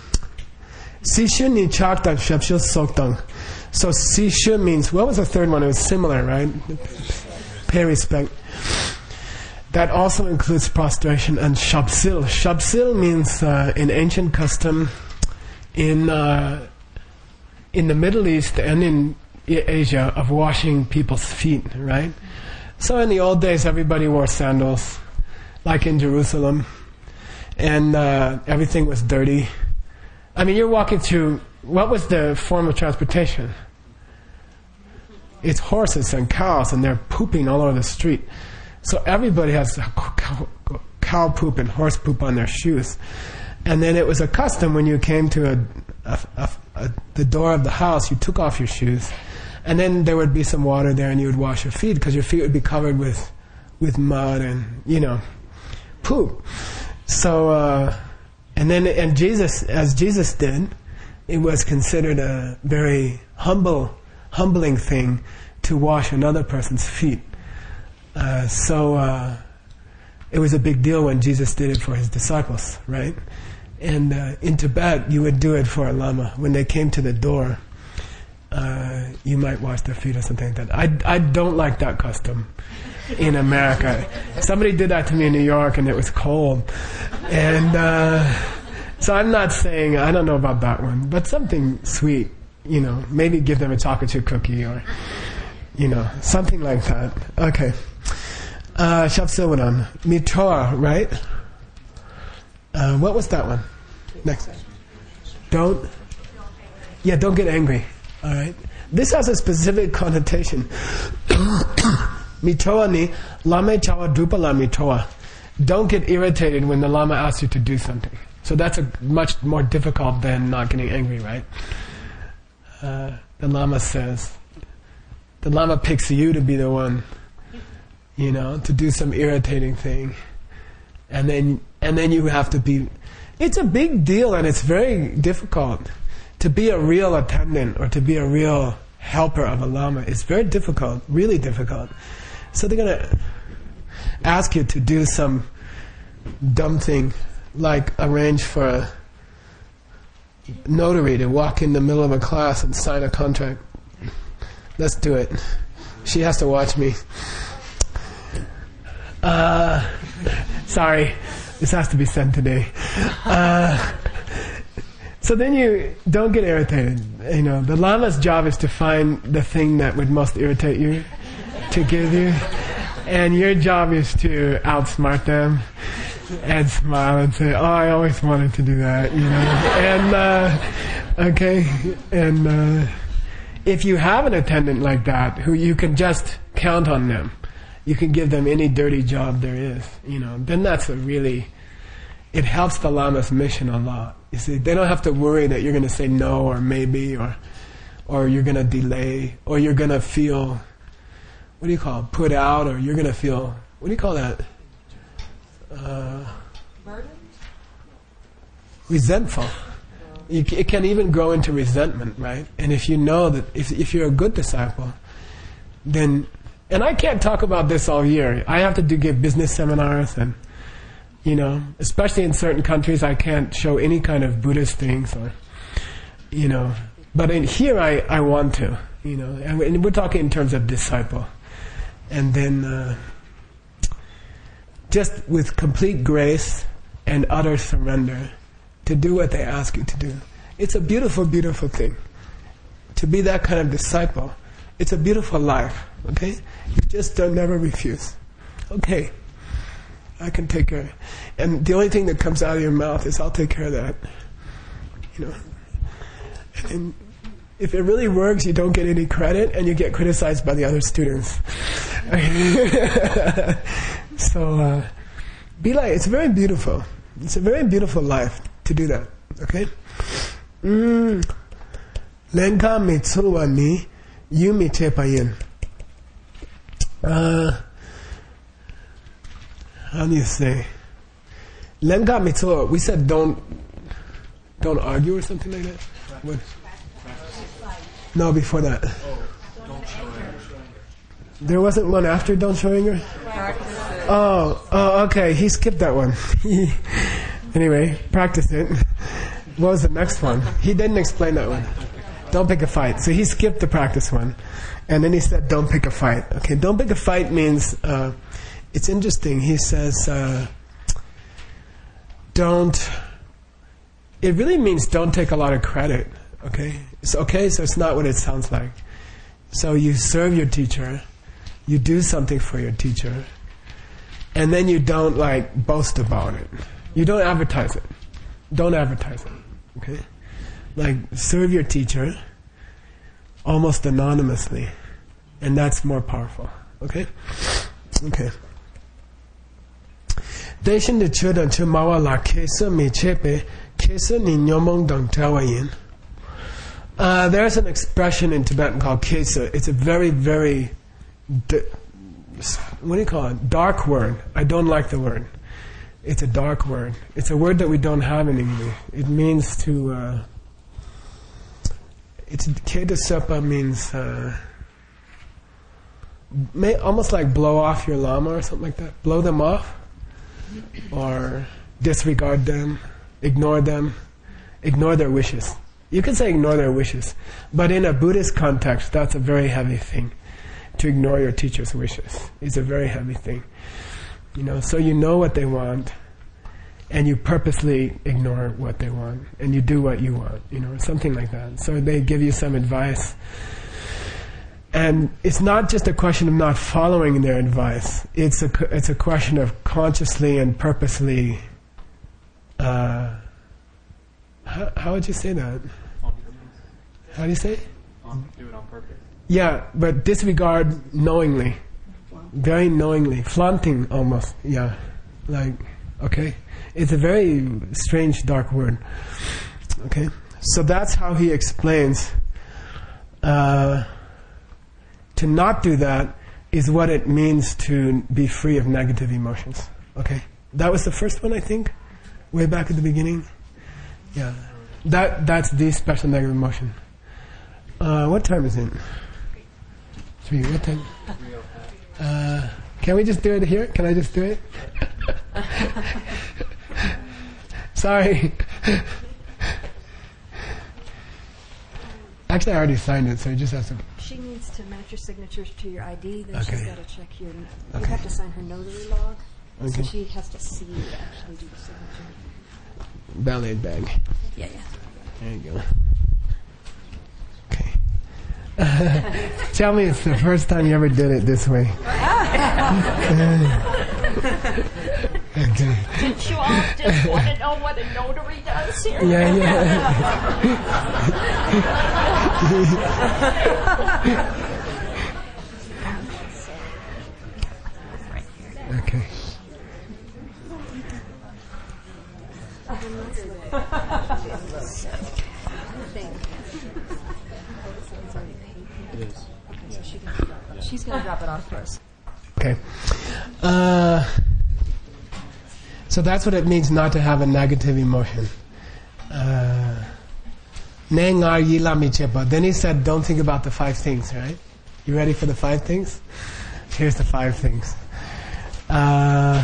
Speaker 1: Sishu ni chakdang shepshil soktang. So sishu means, what was the third one? It was similar, right? Pay respect. That also includes prostration. And shabsil. Shabsil means, uh, in ancient custom, in uh, in the Middle East and in Asia, of washing people's feet, right? So in the old days, everybody wore sandals, like in Jerusalem, and uh, everything was dirty. I mean, you're walking through, what was the form of transportation? It's horses and cows, and they're pooping all over the street. So everybody has cow, cow poop and horse poop on their shoes. And then it was a custom when you came to a, a, a, a, the door of the house, you took off your shoes, and then there would be some water there, and you would wash your feet, because your feet would be covered with with mud and, you know, poop. So, uh, and then, and Jesus, as Jesus did, it was considered a very humble, humbling thing to wash another person's feet. Uh, so, uh, it was a big deal when Jesus did it for his disciples, right? And uh, in Tibet, you would do it for a lama. When they came to the door, uh, you might wash their feet or something like that. I, I don't like that custom in America. Somebody did that to me in New York, and it was cold. And uh, so I'm not saying, I don't know about that one, but something sweet, you know, maybe give them a chocolate chip cookie, or, you know, something like that. Okay. Uh, Shabsilvanan. Mitra, right? Uh, what was that one? Next. Don't. Yeah, don't get angry. All right. This has a specific connotation. Mitoa ni lame chawa drupala mitoa. Don't get irritated when the lama asks you to do something. So that's a much more difficult than not getting angry, right? uh, the Lama says, the Lama picks you to be the one, you know, to do some irritating thing. And then and then you have to be... It's a big deal, and it's very difficult. To be a real attendant or to be a real helper of a Lama is very difficult, really difficult. So they're going to ask you to do some dumb thing, like arrange for a notary to walk in the middle of a class and sign a contract. Let's do it. She has to watch me. Uh, sorry, this has to be sent today. Uh, so then you don't get irritated. You know, the Lama's job is to find the thing that would most irritate you, to give you, and your job is to outsmart them and smile and say, "Oh, I always wanted to do that," you know. And uh, okay, and uh, if you have an attendant like that, who you can just count on them, you can give them any dirty job there is, you know, then that's a really, it helps the Lama's mission a lot. You see, they don't have to worry that you're going to say no or maybe or or you're going to delay or you're going to feel, what do you call it, put out, or you're going to feel, what do you call that? Uh,
Speaker 2: Burdened?
Speaker 1: Resentful. You, it can even grow into resentment, right? And if you know that, if if you're a good disciple, then, and I can't talk about this all year. I have to do give business seminars, and you know, especially in certain countries, I can't show any kind of Buddhist things, or you know. But in here, I, I want to, you know, and, and we're talking in terms of disciple, and then uh, just with complete grace and utter surrender to do what they ask you to do. It's a beautiful, beautiful thing to be that kind of disciple. It's a beautiful life. Okay, you just don't never refuse. Okay, I can take care of it. And the only thing that comes out of your mouth is, "I'll take care of that." You know. And if it really works, you don't get any credit, and you get criticized by the other students. So, uh, be like, it's very beautiful. It's a very beautiful life to do that. Okay? Mm. Lenka mitsuwa ni yumi tepayin. Uh, how do you say? Lenka mitsuwa. We said don't don't argue or something like that. What? No, before that. There wasn't one after don't show anger? Oh, oh, okay. He skipped that one. Anyway, practice it. What was the next one? He didn't explain that one. Don't pick a fight. So he skipped the practice one. And then he said, don't pick a fight. Okay, don't pick a fight means, uh, it's interesting. He says, uh, don't, it really means don't take a lot of credit. Okay? It's okay, so it's not what it sounds like. So you serve your teacher, you do something for your teacher, and then you don't like boast about it. You don't advertise it. Don't advertise it. Okay? Like, serve your teacher almost anonymously, and that's more powerful. Okay? Okay. Deshin de chudan chu mawa la kesa me chepe kesa ni nyomong dang tawayin. Uh, there's an expression in Tibetan called kesa. It's a very, very, di- what do you call it? Dark word. I don't like the word. It's a dark word. It's a word that we don't have in English. It means to, uh, it's, keda sepa means, uh, may, almost like blow off your lama or something like that. Blow them off. Or disregard them. Ignore them. Ignore their wishes. You can say ignore their wishes, but in a Buddhist context, that's a very heavy thing. To ignore your teacher's wishes is a very heavy thing. You know, so you know what they want, and you purposely ignore what they want, and you do what you want, you know, something like that. So they give you some advice. And it's not just a question of not following their advice. It's a, it's a question of consciously and purposely, uh, how, how would you say that? How do you say it?
Speaker 3: Do it on purpose.
Speaker 1: Yeah, but disregard knowingly. Very knowingly. Flaunting almost. Yeah. Like, okay. It's a very strange, dark word. Okay? So that's how he explains uh, to not do that is what it means to be free of negative emotions. Okay? That was the first one, I think, way back at the beginning. Yeah. That That's the special negative emotion. Uh, what time is it? Three. What time? Uh, can we just do it here? Can I just do it? Sorry. Actually, I already signed it, so you just have to...
Speaker 2: She needs to match your signatures to your I D, then
Speaker 1: Okay.
Speaker 2: she's got to check your... You
Speaker 1: Okay.
Speaker 2: have to sign her notary log,
Speaker 1: Okay.
Speaker 2: so she has to see you actually do the signature.
Speaker 1: Band-Aid bag.
Speaker 2: Yeah, yeah.
Speaker 1: There you go. Okay. Tell me it's the first time you ever did it this way. Okay.
Speaker 2: Didn't you all just want to know what a notary does here?
Speaker 1: Yeah, yeah. Okay.
Speaker 2: She's going to drop it off first.
Speaker 1: Okay. Uh, so that's what it means not to have a negative emotion. Uh, then he said, don't think about the five things, right? You ready for the five things? Here's the five things. Uh,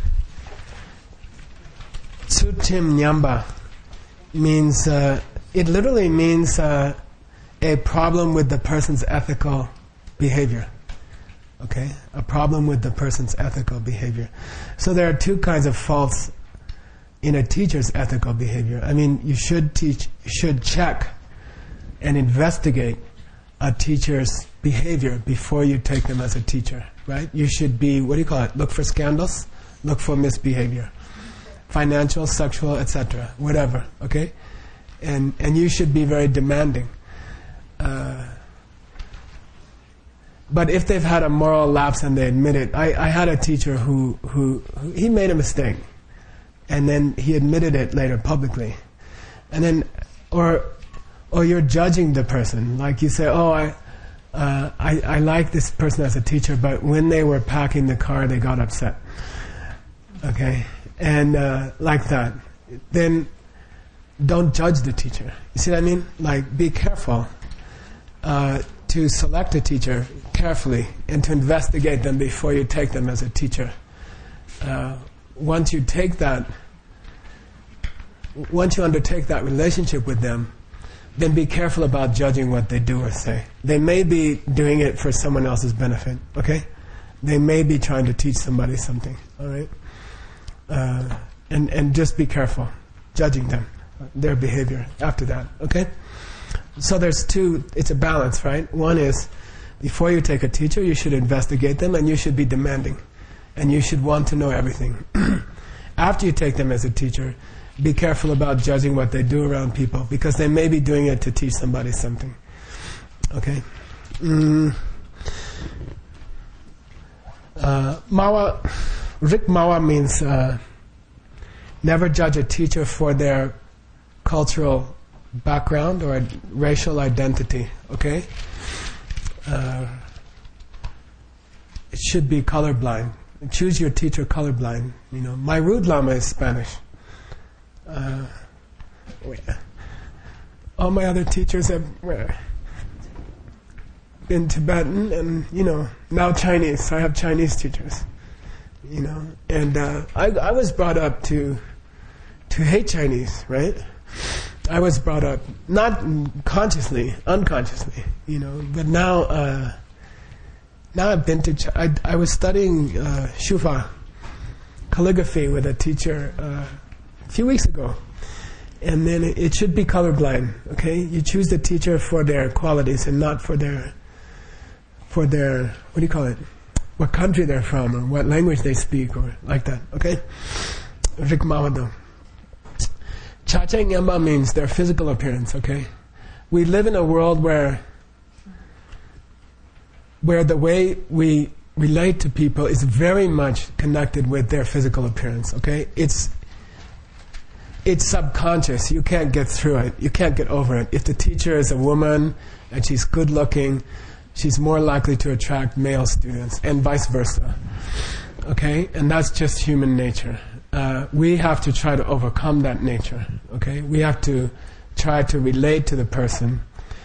Speaker 1: Tsutim Nyamba means, uh, it literally means uh, a problem with the person's ethical behavior. Okay? A problem with the person's ethical behavior. So there are two kinds of faults in a teacher's ethical behavior. I mean, you should teach, you should check and investigate a teacher's behavior before you take them as a teacher, right? You should be, what do you call it? Look for scandals, look for misbehavior. Financial, sexual, et cetera, whatever, okay? And and you should be very demanding. Uh, but if they've had a moral lapse and they admit it, I, I had a teacher who, who, who, he made a mistake. And then he admitted it later publicly. And then, or or you're judging the person. Like you say, oh, I, uh, I, I like this person as a teacher, but when they were packing the car, they got upset. Okay? And uh, like that. Then don't judge the teacher. You see what I mean? Like, be careful uh, to select a teacher carefully and to investigate them before you take them as a teacher. Uh, once you take that, once you undertake that relationship with them, then be careful about judging what they do or say. They may be doing it for someone else's benefit, okay? They may be trying to teach somebody something, all right? Uh, and, and just be careful judging them, their behavior after that, okay? So there's two, it's a balance, right? One is, before you take a teacher, you should investigate them and you should be demanding. And you should want to know everything. After you take them as a teacher, be careful about judging what they do around people, because they may be doing it to teach somebody something. Okay? Mm. Uh, Mawa, Rik Mawa means uh, never judge a teacher for their cultural background or racial identity. Okay? Uh, it should be colorblind. Choose your teacher colorblind. You know, my Rude Lama is Spanish. Uh, all my other teachers have uh, been Tibetan, and you know, now Chinese. So I have Chinese teachers. You know, and uh, I, I was brought up to to hate Chinese, right? I was brought up not consciously, unconsciously, you know, but now. Uh, Now I've been to, Ch- I, I was studying uh, Shufa, calligraphy with a teacher uh, a few weeks ago. And then it, it should be colorblind, okay? You choose the teacher for their qualities and not for their, for their, what do you call it? What country they're from or what language they speak or like that, okay? Rik Mawado. Chacha Nyamba means their physical appearance, okay? We live in a world where where the way we relate to people is very much connected with their physical appearance, okay? It's it's subconscious. You can't get through it. You can't get over it. If the teacher is a woman and she's good looking, she's more likely to attract male students, and vice versa. Okay? And that's just human nature. Uh, we have to try to overcome that nature. Okay? We have to try to relate to the person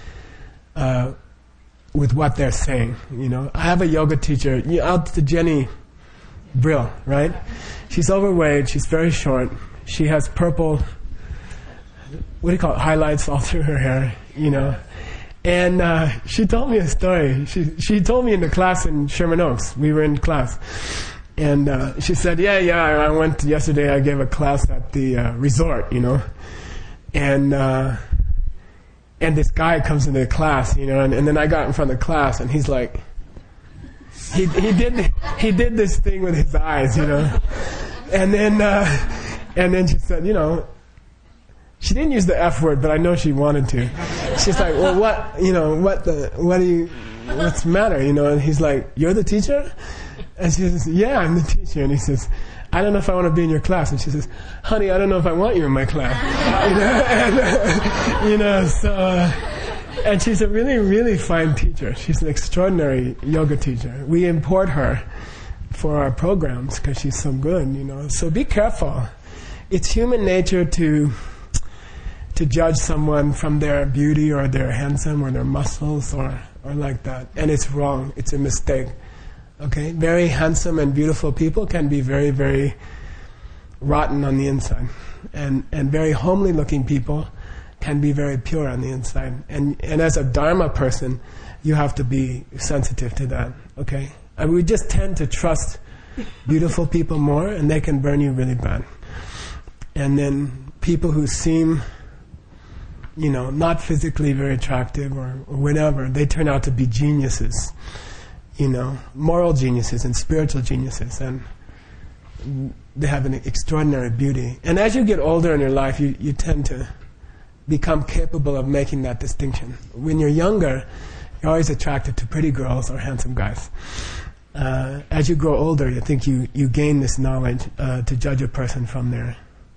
Speaker 1: uh, with what they're saying. You know, I have a yoga teacher, you out to Jenny Brill, right? She's overweight, she's very short, she has purple, what do you call it, highlights all through her hair, you know. And uh, she told me a story. She she told me in the class in Sherman Oaks. We were in class. And uh, she said, yeah, yeah, I went yesterday, I gave a class at the uh, resort, you know. And uh, and this guy comes into the class, you know, and, and then I got in front of the class, and he's like, he he did he did this thing with his eyes, you know. And then uh, and then she said, you know, she didn't use the F word, but I know she wanted to. She's like, well, what, you know, what the, what do you, what's the matter, you know? And he's like, you're the teacher? And she says, yeah, I'm the teacher. And he says, I don't know if I want to be in your class. And she says, honey, I don't know if I want you in my class. You know, and, uh, you know, so, uh, and she's a really, really fine teacher. She's an extraordinary yoga teacher. We import her for our programs because she's so good, you know. So be careful. It's human nature to to judge someone from their beauty or their handsome or their muscles or, or like that. And it's wrong. It's a mistake. Okay? Very handsome and beautiful people can be very, very rotten on the inside. And and very homely looking people can be very pure on the inside. And and as a Dharma person, you have to be sensitive to that. Okay? And we just tend to trust beautiful people more, and they can burn you really bad. And then people who seem, you know, not physically very attractive or, or whatever, they turn out to be geniuses, you know, moral geniuses and spiritual geniuses, and they have an extraordinary beauty. And as you get older in your life, you, you tend to become capable of making that distinction. When you're younger, you're always attracted to pretty girls or handsome guys. Uh, as you grow older, I think you, you gain this knowledge uh, to judge a person from their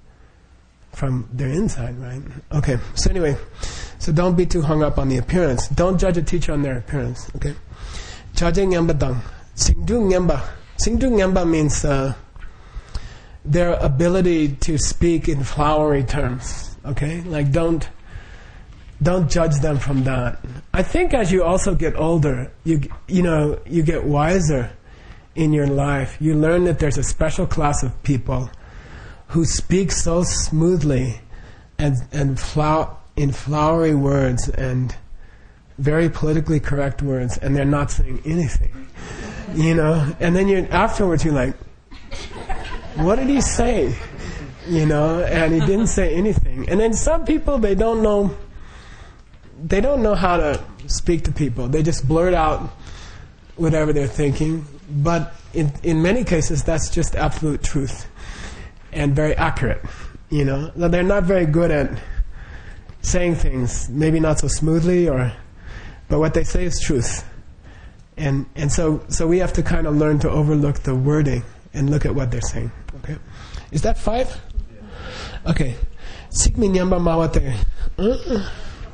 Speaker 1: from their inside, right? Okay, so anyway, so don't be too hung up on the appearance. Don't judge a teacher on their appearance, okay? Judging Nyamba Dang. Singdu Nyamba. Singdu Nyamba means uh, their ability to speak in flowery terms, okay? Like don't don't judge them from that. I think as you also get older, you you know, you get wiser in your life. You learn that there's a special class of people who speak so smoothly and and flow, in flowery words and very politically correct words, and they're not saying anything, you know. And then you afterwards you're like, what did he say? You know, and he didn't say anything. And then some people, they don't know, they don't know how to speak to people. They just blurt out whatever they're thinking. But in in many cases, that's just absolute truth. And very accurate, you know. They're not very good at saying things, maybe not so smoothly, or, but what they say is truth. And and so so we have to kind of learn to overlook the wording and look at what they're saying. Okay, is that five? Yeah. Okay, Sikmi Nyamba Mawate. Uh-uh.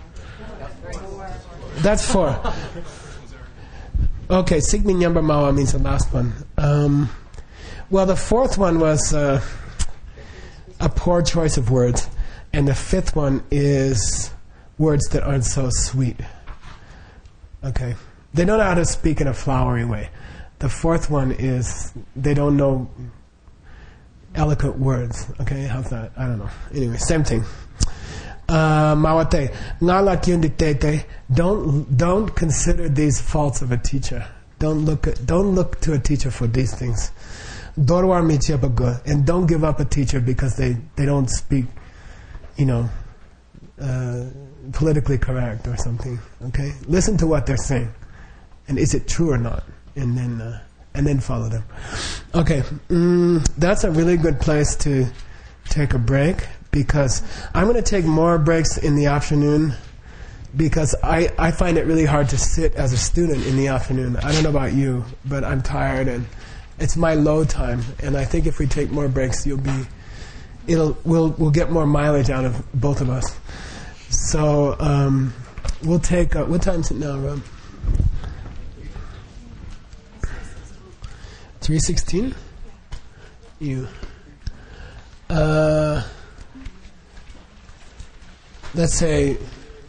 Speaker 1: That's four. Okay, Sikmi Nyamba Mawa means the last one. Um, well, the fourth one was Uh, a poor choice of words, and the fifth one is words that aren't so sweet. Okay, they don't know how to speak in a flowery way. The fourth one is they don't know eloquent words. Okay, how's that? I don't know. Anyway, same thing. Mawate, ngala kyunditete. Don't don't consider these faults of a teacher. Don't look at, don't look to a teacher for these things. Dorwar michiapaga, and don't give up a teacher because they, they don't speak, you know, uh, politically correct or something. Okay, listen to what they're saying, and is it true or not, and then uh, and then follow them. Okay, mm, that's a really good place to take a break, because I'm going to take more breaks in the afternoon, because I I find it really hard to sit as a student in the afternoon. I don't know about you, but I'm tired and it's my low time, and I think if we take more breaks, you'll be it'll we'll we'll get more mileage out of both of us. So um, we'll take. Uh, what time is it now, Rob? Three sixteen. You. Uh, let's say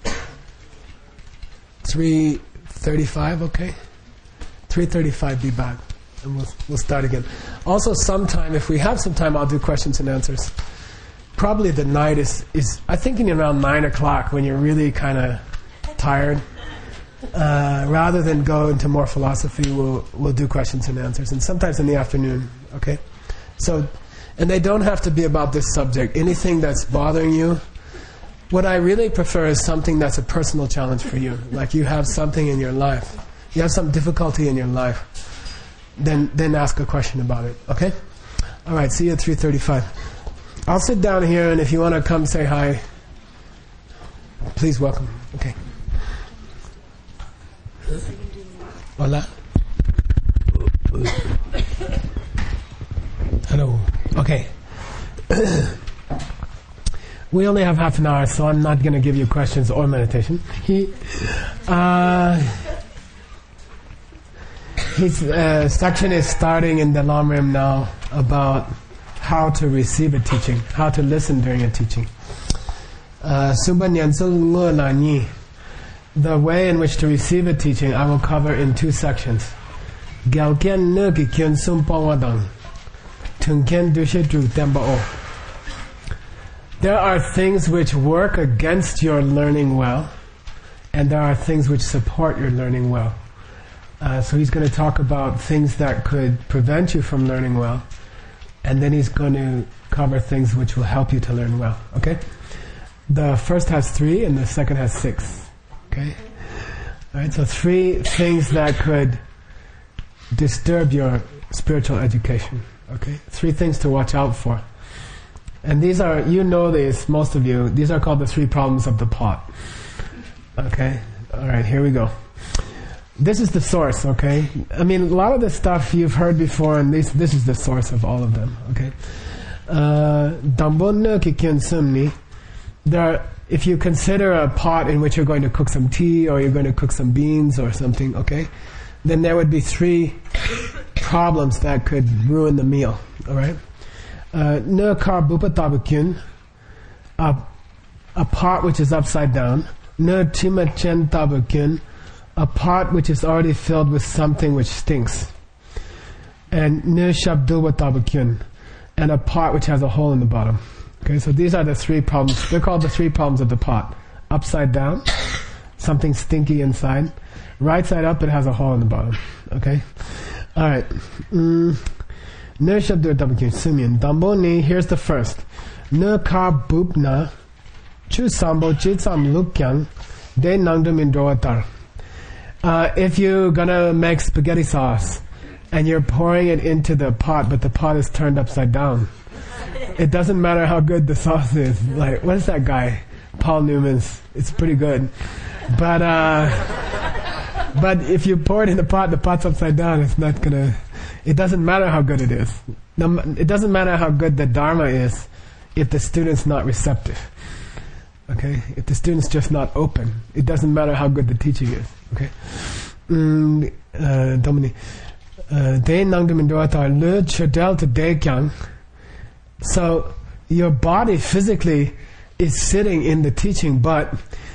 Speaker 1: three thirty-five. Okay. Three thirty-five. Be back, and we'll we'll start again. Also, sometime if we have some time, I'll do questions and answers. Probably the night is is I think in around nine o'clock when you're really kind of tired. Uh, rather than go into more philosophy, we'll we'll do questions and answers, and sometimes in the afternoon. Okay, so. And they don't have to be about this subject. Anything that's bothering you. What I really prefer is something that's a personal challenge for you. Like you have something in your life. You have some difficulty in your life. Then then ask a question about it. Okay? All right, see you at three thirty-five. I'll sit down here, and if you want to come say hi, please welcome. Okay. Hola. Hello. Okay. We only have half an hour, so I'm not going to give you questions or meditation. He, uh, his uh, section is starting in the Lamrim now about how to receive a teaching, how to listen during a teaching. Uh, the way in which to receive a teaching I will cover in two sections. There are things which work against your learning well, and there are things which support your learning well. Uh, so he's going to talk about things that could prevent you from learning well, and then he's going to cover things which will help you to learn well. Okay? The first has three, and the second has six. Okay? All right. So three things that could disturb your spiritual education. Okay, three things to watch out for. And these are, you know this, most of you, these are called the three problems of the pot. Okay, alright, here we go. This is the source, okay? I mean, a lot of the stuff you've heard before, and this, this is the source of all of them, okay? Uh, there are, if you consider a pot in which you're going to cook some tea, or you're going to cook some beans or something, okay? Then there would be three problems that could ruin the meal. All right. Ne kar bupa tabakyun, a pot which is upside down. Ne tima chen tabakyun, a pot which is already filled with something which stinks. And ne shabduba tabakyun, and a pot which has a hole in the bottom. Okay, so these are the three problems. They're called the three problems of the pot. Upside down, something stinky inside. Right side up, it has a hole in the bottom. Okay? Alright. Mm. Here's the first. Ne ka bupna chu sambo chitsam lukyang de nangdum indroatar. Uh, if you're gonna make spaghetti sauce and you're pouring it into the pot, but the pot is turned upside down, it doesn't matter how good the sauce is. Like, what is that guy? Paul Newman's. It's pretty good. But, uh, but if you pour it in the pot, the pot's upside down, it's not gonna, it doesn't matter how good it is. No, it doesn't matter how good the Dharma is if the student's not receptive. Okay? If the student's just not open, it doesn't matter how good the teaching is. Okay? Mm, uh, Domini. So, your body physically is sitting in the teaching, but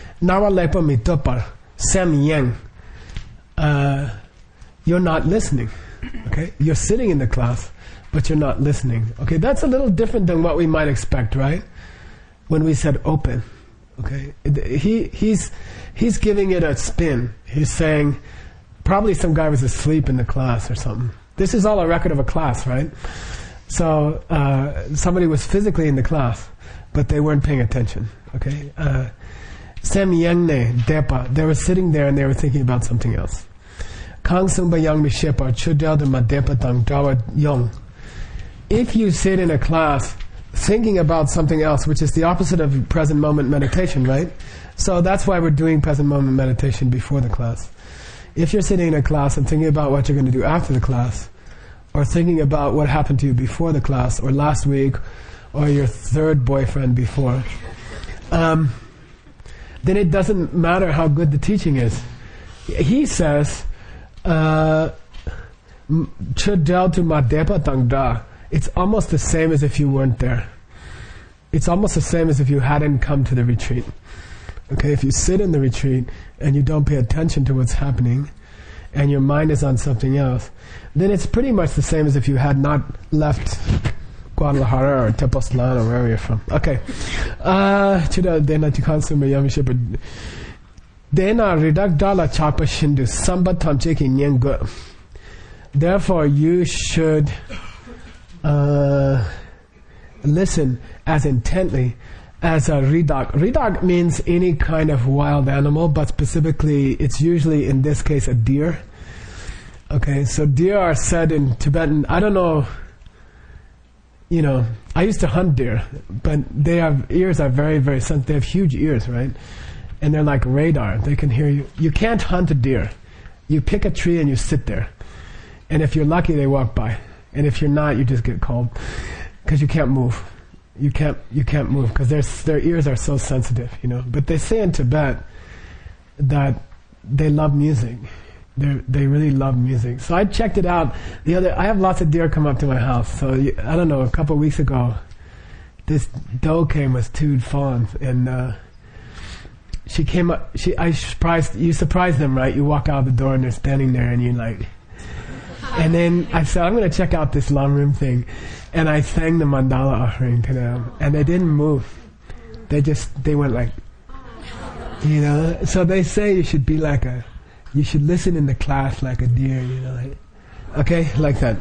Speaker 1: uh, you're not listening. Okay, you're sitting in the class, but you're not listening. Okay, that's a little different than what we might expect, right? When we said open. Okay, he he's he's giving it a spin. He's saying probably some guy was asleep in the class or something. This is all a record of a class, right? So uh, somebody was physically in the class, but they weren't paying attention. Okay, uh, Sem Yangne Depa, they were sitting there and they were thinking about something else. Kang Sumba Yang Mishepa Chudel de Madepa Tang Dawa Yong. If you sit in a class thinking about something else, which is the opposite of present moment meditation, right? So that's why we're doing present moment meditation before the class. If you're sitting in a class and thinking about what you're going to do after the class, or thinking about what happened to you before the class, or last week, or your third boyfriend before, um, then it doesn't matter how good the teaching is. He says, uh, it's almost the same as if you weren't there. It's almost the same as if you hadn't come to the retreat. Okay, if you sit in the retreat and you don't pay attention to what's happening, and your mind is on something else, then it's pretty much the same as if you had not left Guadalajara or Tepoztlan or wherever you're from. Okay. Uh, Dena Tikansu Yami Shepherd. Dena Ridak Dala Chapa Shindu Samba Tamcheki Nyengu. Therefore, you should uh, listen as intently as a ridak. Ridak means any kind of wild animal, but specifically, it's usually, in this case, a deer. Okay, so deer are said in Tibetan, I don't know, you know, I used to hunt deer, but they have, ears are very, very sensitive. They have huge ears, right? And they're like radar. They can hear you. You can't hunt a deer. You pick a tree and you sit there. And if you're lucky, they walk by. And if you're not, you just get called. Because you can't move. You can't you can't move because their their ears are so sensitive, you know. But they say in Tibet that they love music. They they really love music. So I checked it out the other. I have lots of deer come up to my house. So you, I don't know. A couple of weeks ago, this doe came with two fawns, and uh, she came up. She I surprised you. Surprise them, right? You walk out the door and they're standing there, and you like. And then I said, I'm going to check out this Lamrim thing. And I sang the mandala offering to them. And they didn't move. They just, they went like, you know. So they say you should be like a, you should listen in the class like a deer, you know. Like, okay, like that.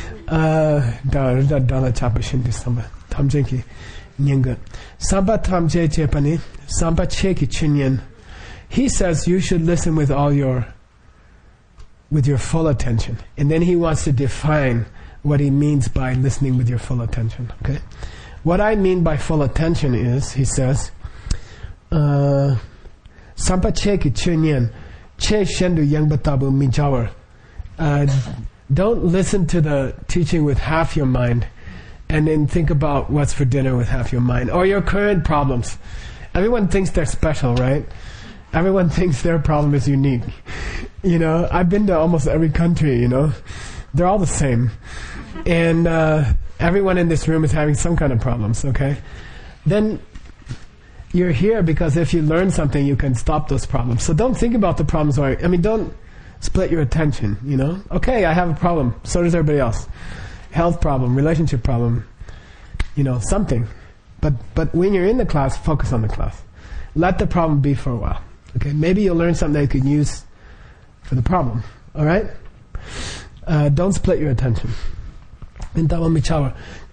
Speaker 1: Dala chapa shinti samba. Tamjenki nyinga. Samba tamje chepani. Samba cheki chinyan. He says you should listen with all your with your full attention. And then he wants to define what he means by listening with your full attention. Okay? What I mean by full attention is, he says, uh, Sampa cheki chunyen, che shendu yangbatabu mijawer. Don't listen to the teaching with half your mind and then think about what's for dinner with half your mind. Or your current problems. Everyone thinks they're special, right? Everyone thinks their problem is unique. You know, I've been to almost every country, you know. They're all the same. And uh, everyone in this room is having some kind of problems, okay? Then you're here because if you learn something, you can stop those problems. So don't think about the problems. Or, I mean, don't split your attention, you know. Okay, I have a problem. So does everybody else. Health problem, relationship problem, you know, something. But but when you're in the class, focus on the class. Let the problem be for a while. Okay, maybe you'll learn something that you can use for the problem. All right? Uh, don't split your attention. Devote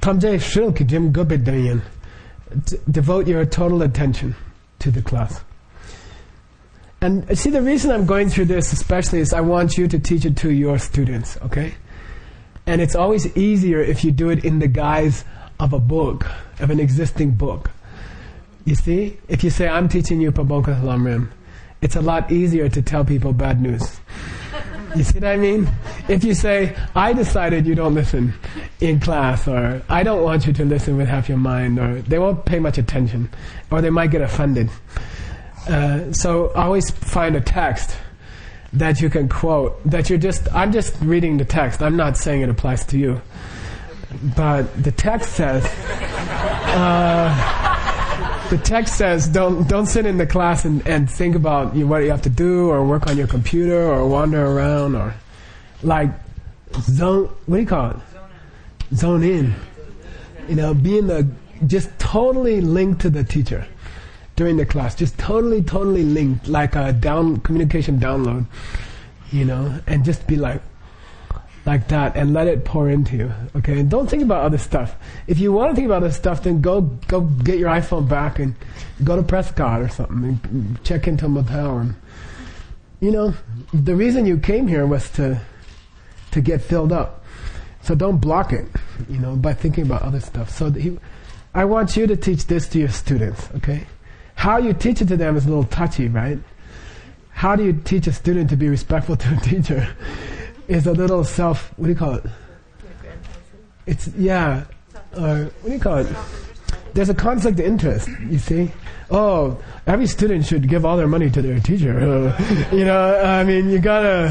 Speaker 1: your total attention to the class. And see, the reason I'm going through this especially is I want you to teach it to your students, okay? And it's always easier if you do it in the guise of a book, of an existing book. You see? If you say, I'm teaching you Pabonka Lamrim, it's a lot easier to tell people bad news. You see what I mean? If you say, I decided you don't listen in class, or I don't want you to listen with half your mind, or they won't pay much attention, or they might get offended. Uh, so always find a text that you can quote, that you're just, I'm just reading the text, I'm not saying it applies to you. But the text says, uh, the text says, don't don't sit in the class and, and think about you, what you have to do, or work on your computer, or wander around, or like zone. What do you call it? Zone in. Zone in. You know, be in the just totally linked to the teacher during the class. Just totally, totally linked, like a down communication download. You know, and just be like. Like that, and let it pour into you. Okay, and don't think about other stuff. If you want to think about other stuff, then go go get your iPhone back and go to Prescott or something and check into a motel. And you know, the reason you came here was to to get filled up. So don't block it. You know, by thinking about other stuff. So he, I want you to teach this to your students. Okay, how you teach it to them is a little touchy, right? How do you teach a student to be respectful to a teacher? Is a little self, what do you call it? It's, yeah, or what do you call it? there's a conflict of interest, you see. Oh, every student should give all their money to their teacher. Uh, you know, I mean, you gotta,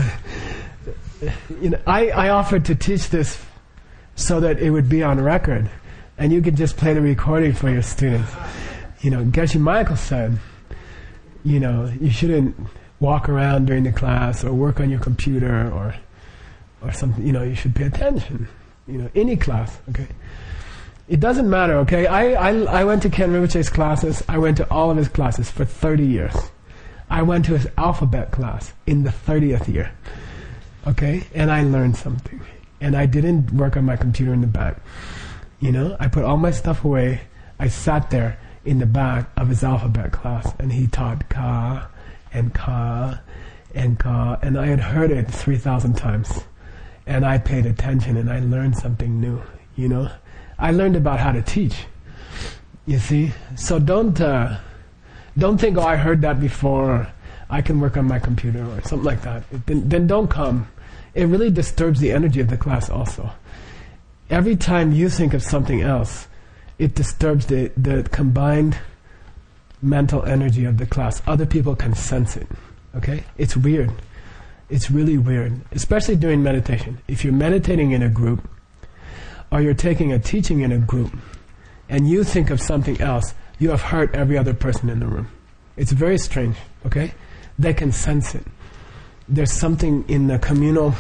Speaker 1: you know, I, I offered to teach this so that it would be on record, and you could just play the recording for your students. You know, Geshe Michael said, you know, you shouldn't walk around during the class or work on your computer or or something, you know, you should pay attention. You know, any class, okay? It doesn't matter, okay? I, I, I went to Ken Rinpoche's classes. I went to all of his classes for thirty years. I went to his alphabet class in the thirtieth year, okay? And I learned something. And I didn't work on my computer in the back. You know, I put all my stuff away. I sat there in the back of his alphabet class, and he taught Ka and Ka and Ka, and I had heard it three thousand times. And I paid attention, and I learned something new, you know? I learned about how to teach, you see? So don't uh, don't think, oh, I heard that before, or I can work on my computer, or something like that. It, then, then don't come. It really disturbs the energy of the class also. Every time you think of something else, it disturbs the, the combined mental energy of the class. Other people can sense it, okay? It's weird. It's really weird, especially during meditation. If you're meditating in a group, or you're taking a teaching in a group, and you think of something else, you have hurt every other person in the room. It's very strange, okay? They can sense it. There's something in the communal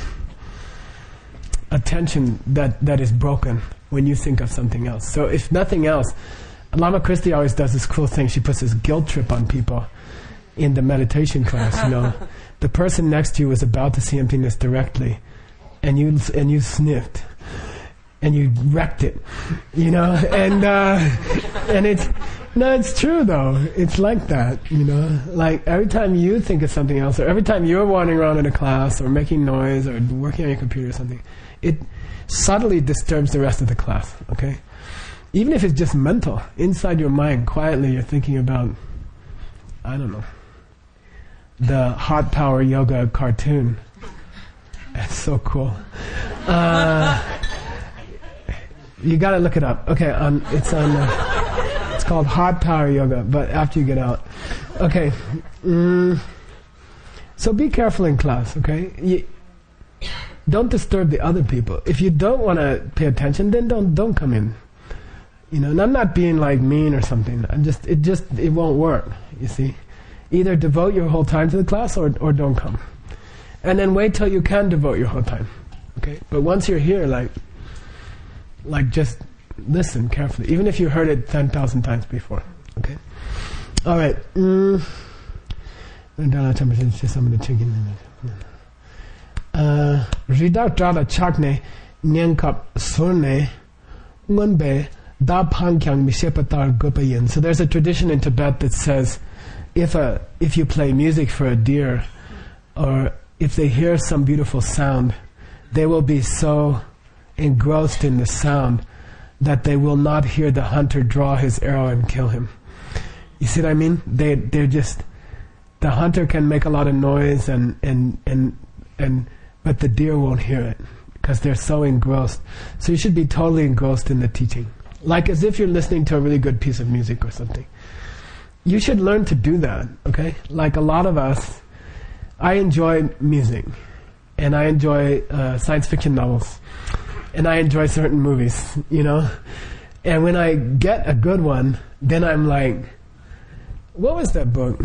Speaker 1: attention that, that is broken when you think of something else. So if nothing else, Lama Christie always does this cool thing. She puts this guilt trip on people in the meditation class, you know. The person next to you was about to see emptiness directly, and you and you sniffed, and you wrecked it, you know. And uh, and it's no, it's true though. It's like that, you know. Like every time you think of something else, or every time you're wandering around in a class, or making noise, or working on your computer or something, it subtly disturbs the rest of the class. Okay, even if it's just mental, inside your mind, quietly, you're thinking about, I don't know, the Hot Power Yoga cartoon. That's so cool. Uh, you gotta look it up. Okay, um, it's on. Uh, it's called Hot Power Yoga. But after you get out, okay. Mm, so be careful in class. Okay, you, don't disturb the other people. If you don't want to pay attention, then don't don't come in. You know, and I'm not being like mean or something. I'm just it just it won't work. You see. Either devote your whole time to the class or or don't come. And then wait till you can devote your whole time. Okay? But once you're here, like, like just listen carefully. Even if you heard it ten thousand times before. Okay? Alright. Mm. Uh, Ridak Drada Chakne Nyankap Surne Ngunbe Da Pankyang Mishepatar Gopayin. So there's a tradition in Tibet that says if a if you play music for a deer, or if they hear some beautiful sound, they will be so engrossed in the sound that they will not hear the hunter draw his arrow and kill him. You see what I mean? They they're just the hunter can make a lot of noise and and and and but the deer won't hear it because they're so engrossed. So you should be totally engrossed in the teaching, like as if you're listening to a really good piece of music or something. You should learn to do that, okay? Like a lot of us, I enjoy music, and I enjoy uh, science fiction novels, and I enjoy certain movies, you know? And when I get a good one, then I'm like, what was that book?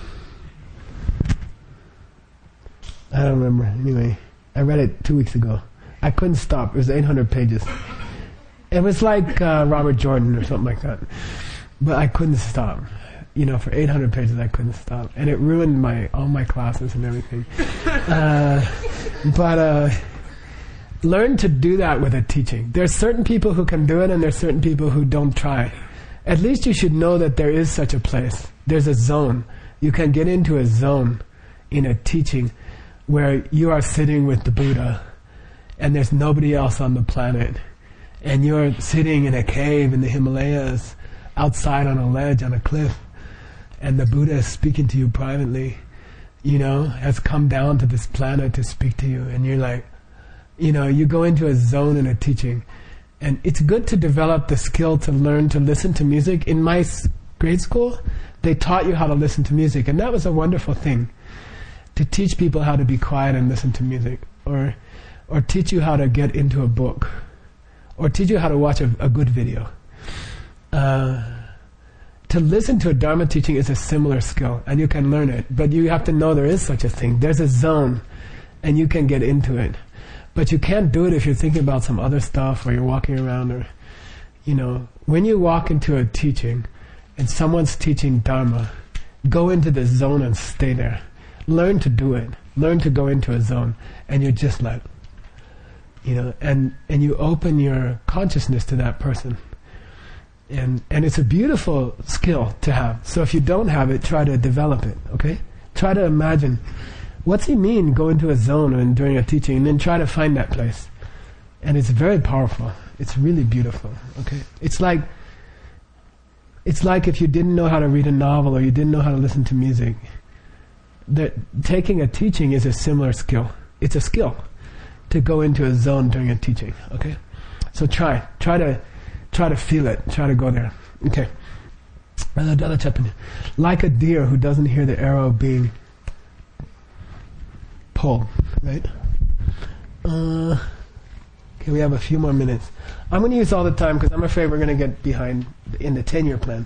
Speaker 1: I don't remember. Anyway, I read it two weeks ago. I couldn't stop. It was eight hundred pages. It was like uh, Robert Jordan or something like that. But I couldn't stop. You know, for eight hundred pages I couldn't stop. And it ruined my all my classes and everything. uh, but uh, learn to do that with a teaching. There's certain people who can do it, and there's certain people who don't try. At least you should know that there is such a place. There's a zone. You can get into a zone in a teaching where you are sitting with the Buddha and there's nobody else on the planet, and you're sitting in a cave in the Himalayas outside on a ledge on a cliff, and the Buddha is speaking to you privately, you know, has come down to this planet to speak to you, and you're like, you know, you go into a zone in a teaching And it's good to develop the skill to learn to listen to music. In my s- grade school, they taught you how to listen to music, and that was a wonderful thing, to teach people how to be quiet and listen to music, or or teach you how to get into a book, or teach you how to watch a, a good video. Uh, to listen to a Dharma teaching is a similar skill, and you can learn it, but you have to know there is such a thing. There's a zone, and you can get into it. But you can't do it if you're thinking about some other stuff, or you're walking around, or, you know, when you walk into a teaching, and someone's teaching Dharma, go into the zone and stay there. Learn to do it. Learn to go into a zone, and you just let, you know, and, and you open your consciousness to that person. And and it's a beautiful skill to have. So if you don't have it, try to develop it, okay? Try to imagine, what's he mean, go into a zone and during a teaching, and then try to find that place. And it's very powerful. It's really beautiful, okay? It's like, it's like if you didn't know how to read a novel, or you didn't know how to listen to music. That taking a teaching is a similar skill. It's a skill to go into a zone during a teaching, okay? So try, try to, try to feel it, try to go there, okay? Another chapter. Like a deer who doesn't hear the arrow being pulled, right? Uh, okay, we have a few more minutes. I'm going to use all the time because I'm afraid we're going to get behind in the ten-year plan.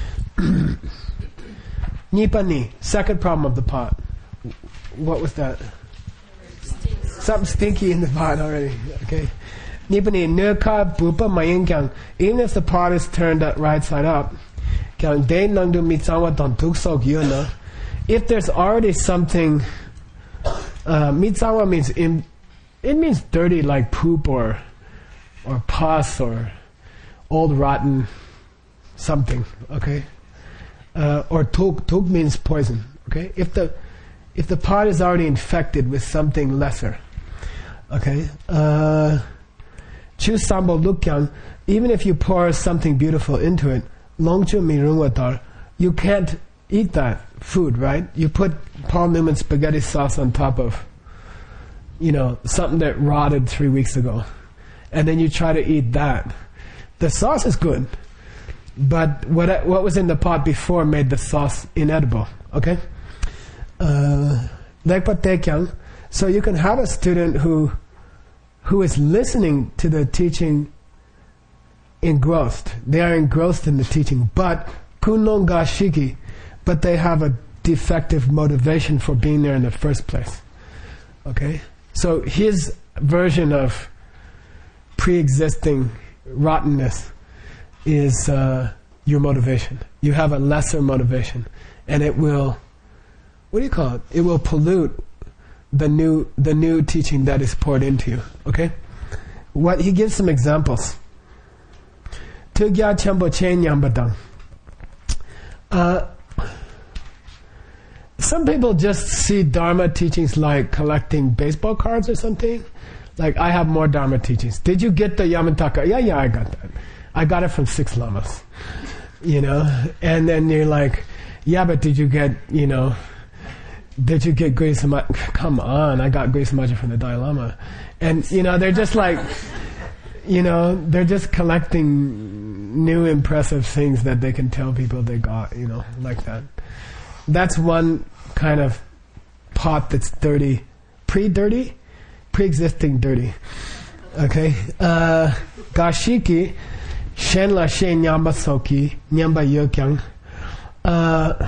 Speaker 1: Nipani, second problem of the pot. What was that? Something stinky in the pot already. Okay. Nipani, nirka bupa mayin. Even if the pot is turned right side up, if there's already something, uh, mitsawa means in, it means dirty, like poop or or pus or old rotten something. Okay. Uh, or tuk, tuk means poison. Okay, if the if the pot is already infected with something lesser, okay, uh, choose sambo lukyang. Even if you pour something beautiful into it, longchu mirungwatar, you can't eat that food, right? You put Paul Newman spaghetti sauce on top of, you know, something that rotted three weeks ago, and then you try to eat that. The sauce is good, but what what was in the pot before made the sauce inedible. Okay, uh, so you can have a student who who is listening to the teaching engrossed. They are engrossed in the teaching, but kunong gashiki, but they have a defective motivation for being there in the first place. Okay, so his version of pre-existing rottenness is uh, your motivation. You have a lesser motivation, and it will, what do you call it? It will pollute the new the new teaching that is poured into you. Okay, what he gives some examples. Tugya chambo chen yambadang. Uh Some people just see Dharma teachings like collecting baseball cards or something. Like, I have more Dharma teachings. Did you get the Yamataka? Yeah, yeah, I got that. I got it from six lamas. You know? And then you're like, yeah, but did you get, you know, did you get Grace Samaja? Come on, I got Grace Samaja from the Dalai Lama. And, you know, they're just like, you know, they're just collecting new impressive things that they can tell people they got, you know, like that. That's one kind of pot that's dirty, pre-dirty, pre-existing dirty. Okay, uh, Gashiki, Shenla Shen Nyamba Soki, Nyamba Yokyang. Uh,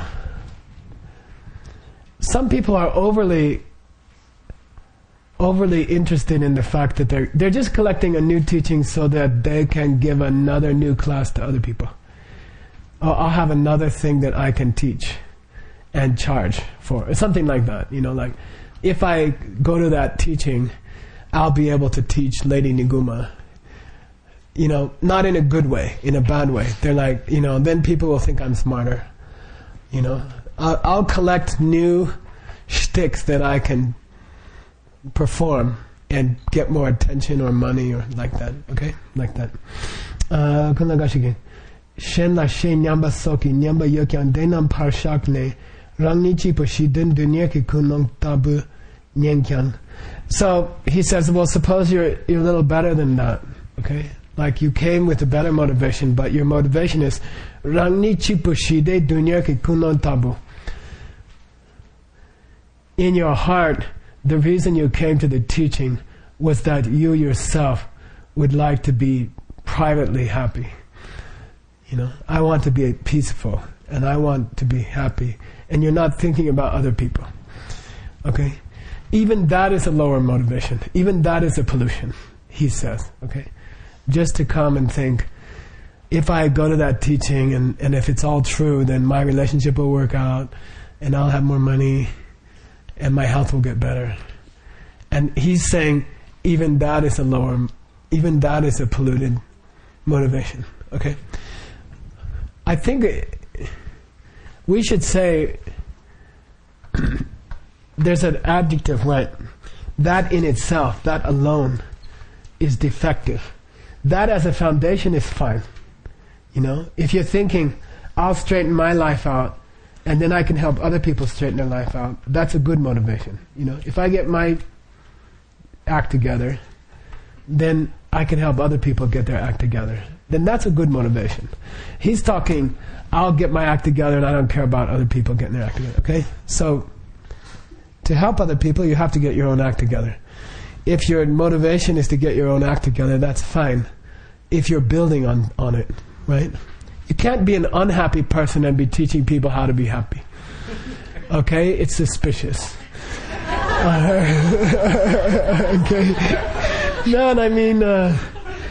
Speaker 1: some people are overly, overly interested in the fact that they're they're just collecting a new teaching so that they can give another new class to other people. Oh, I'll have another thing that I can teach and charge for, something like that. You know, like if I go to that teaching, I'll be able to teach Lady Niguma. You know, not in a good way, in a bad way. They're like, you know, then people will think I'm smarter. You know, I'll, I'll collect new shticks that I can perform and get more attention or money or like that. Okay, like that. Uh, Shen la shen nyamba soki nyamba yokyan denam parshakne rangnichi poshiden dunya ki kunong tabu nyenkyan. So he says, well, suppose you're you're a little better than that. Okay, Like you came with a better motivation, but your motivation is Rangni Chipushide Dunya Ki Kunon Tabu. In your heart, the reason you came to the teaching was that you yourself would like to be privately happy. You know, I want to be peaceful and I want to be happy, and you're not thinking about other people. Okay? Even that is a lower motivation. Even that is a pollution, he says. Okay? Just to come and think, if I go to that teaching and, and if it's all true, then my relationship will work out and I'll have more money and my health will get better. And he's saying even that is a lower, even that is a polluted motivation. Okay? I think it, we should say there's an adjective, right? That in itself, that alone is defective. That as a foundation is fine. You know, if you're thinking, I'll straighten my life out and then I can help other people straighten their life out, that's a good motivation. You know, if I get my act together, then I can help other people get their act together. Then that's a good motivation. He's talking, I'll get my act together and I don't care about other people getting their act together. Okay? So, to help other people, you have to get your own act together. If your motivation is to get your own act together, that's fine. If you're building on, on it, right? You can't be an unhappy person and be teaching people how to be happy. Okay? It's suspicious. Uh, okay? No, and I mean, uh,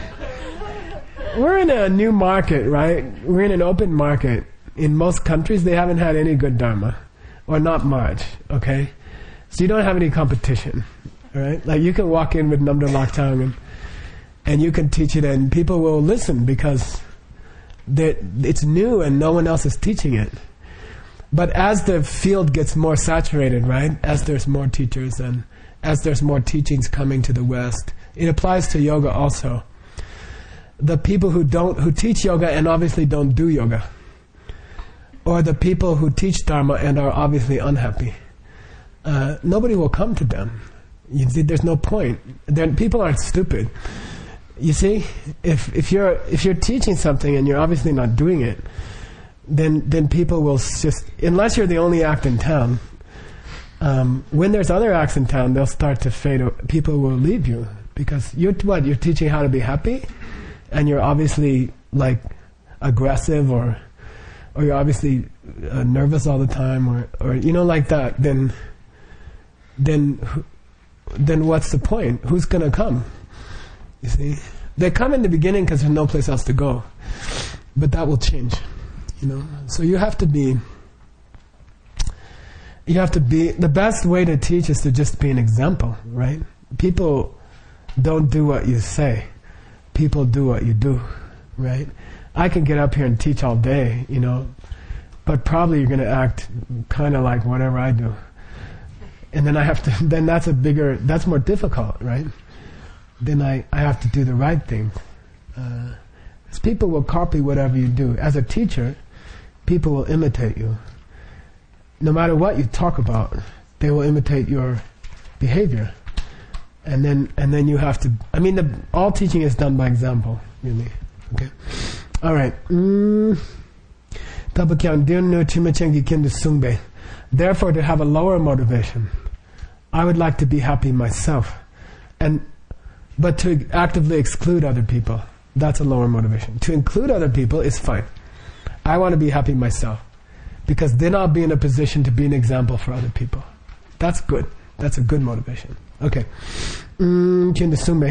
Speaker 1: we're in a new market, right? We're in an open market. In most countries, they haven't had any good Dharma. Or not much, okay? So you don't have any competition, right? Like you can walk in with Namdra Laktang and, and you can teach it and people will listen because it's new and no one else is teaching it. But as the field gets more saturated, right? As there's more teachers and as there's more teachings coming to the West, it applies to yoga also. The people who don't, who teach yoga and obviously don't do yoga, or the people who teach Dharma and are obviously unhappy, uh, nobody will come to them. You see, there's no point. Then people aren't stupid. You see, if if you're if you're teaching something and you're obviously not doing it, then then people will just, unless you're the only act in town. Um, when there's other acts in town, they'll start to fade. People will leave you because you're what you're teaching how to be happy. And you're obviously like aggressive, or or you're obviously uh, nervous all the time, or or you know like that. Then then then what's the point? Who's gonna come? You see, they come in the beginning because there's no place else to go, but that will change. You know, so you have to be. You have to be. The best way to teach is to just be an example, right? People don't do what you say. People do what you do, right? I can get up here and teach all day, you know, but probably you're going to act kind of like whatever I do. And then I have to, then that's a bigger, that's more difficult, right? Then I, I have to do the right thing. Uh, people will copy whatever you do. As a teacher, people will imitate you. No matter what you talk about, they will imitate your behavior. And then, and then you have to. I mean, the, all teaching is done by example, really. Okay. All right. Therefore, to have a lower motivation, I would like to be happy myself, and but to actively exclude other people, that's a lower motivation. To include other people is fine. I want to be happy myself, because then I'll be in a position to be an example for other people. That's good. That's a good motivation. Okay. Therefore,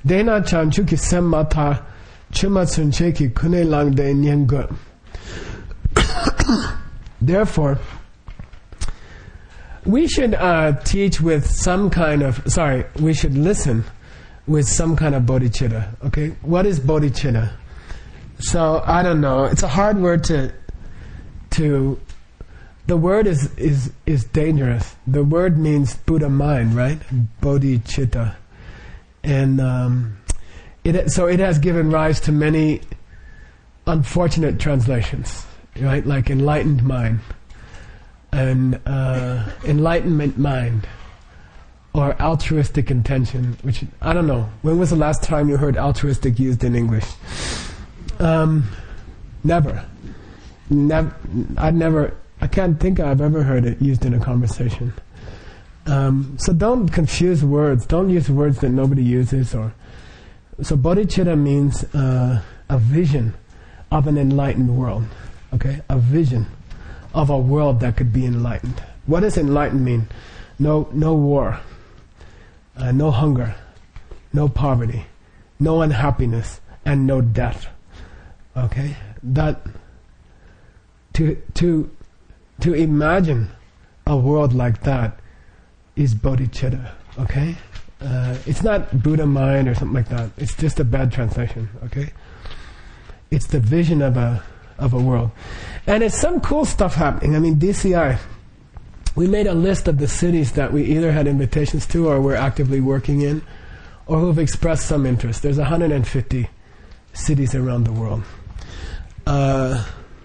Speaker 1: we should uh, teach with some kind of, sorry, we should listen with some kind of bodhicitta. Okay? What is bodhicitta? So, I don't know. It's a hard word to, to, the word is, is, is dangerous. The word means Buddha mind, right? Bodhicitta. And um, it, so it has given rise to many unfortunate translations, right? Like enlightened mind and uh, enlightenment mind, or altruistic intention, which, I don't know, when was the last time you heard altruistic used in English? Um, never. Never. I'd never, I can't think I've ever heard it used in a conversation. Um, so don't confuse words. Don't use words that nobody uses. Or so bodhicitta means uh, a vision of an enlightened world. Okay, a vision of a world that could be enlightened. What does enlightened mean? No, no war, uh, no hunger, no poverty, no unhappiness, and no death. Okay, that to to to imagine a world like that is bodhicitta. Okay, uh, it's not Buddha mind or something like that. It's just a bad translation. Okay, it's the vision of a of a world, and it's some cool stuff happening. I mean, D C I. We made a list of the cities that we either had invitations to or we're actively working in, or who've expressed some interest. There's one hundred fifty cities around the world. Uh,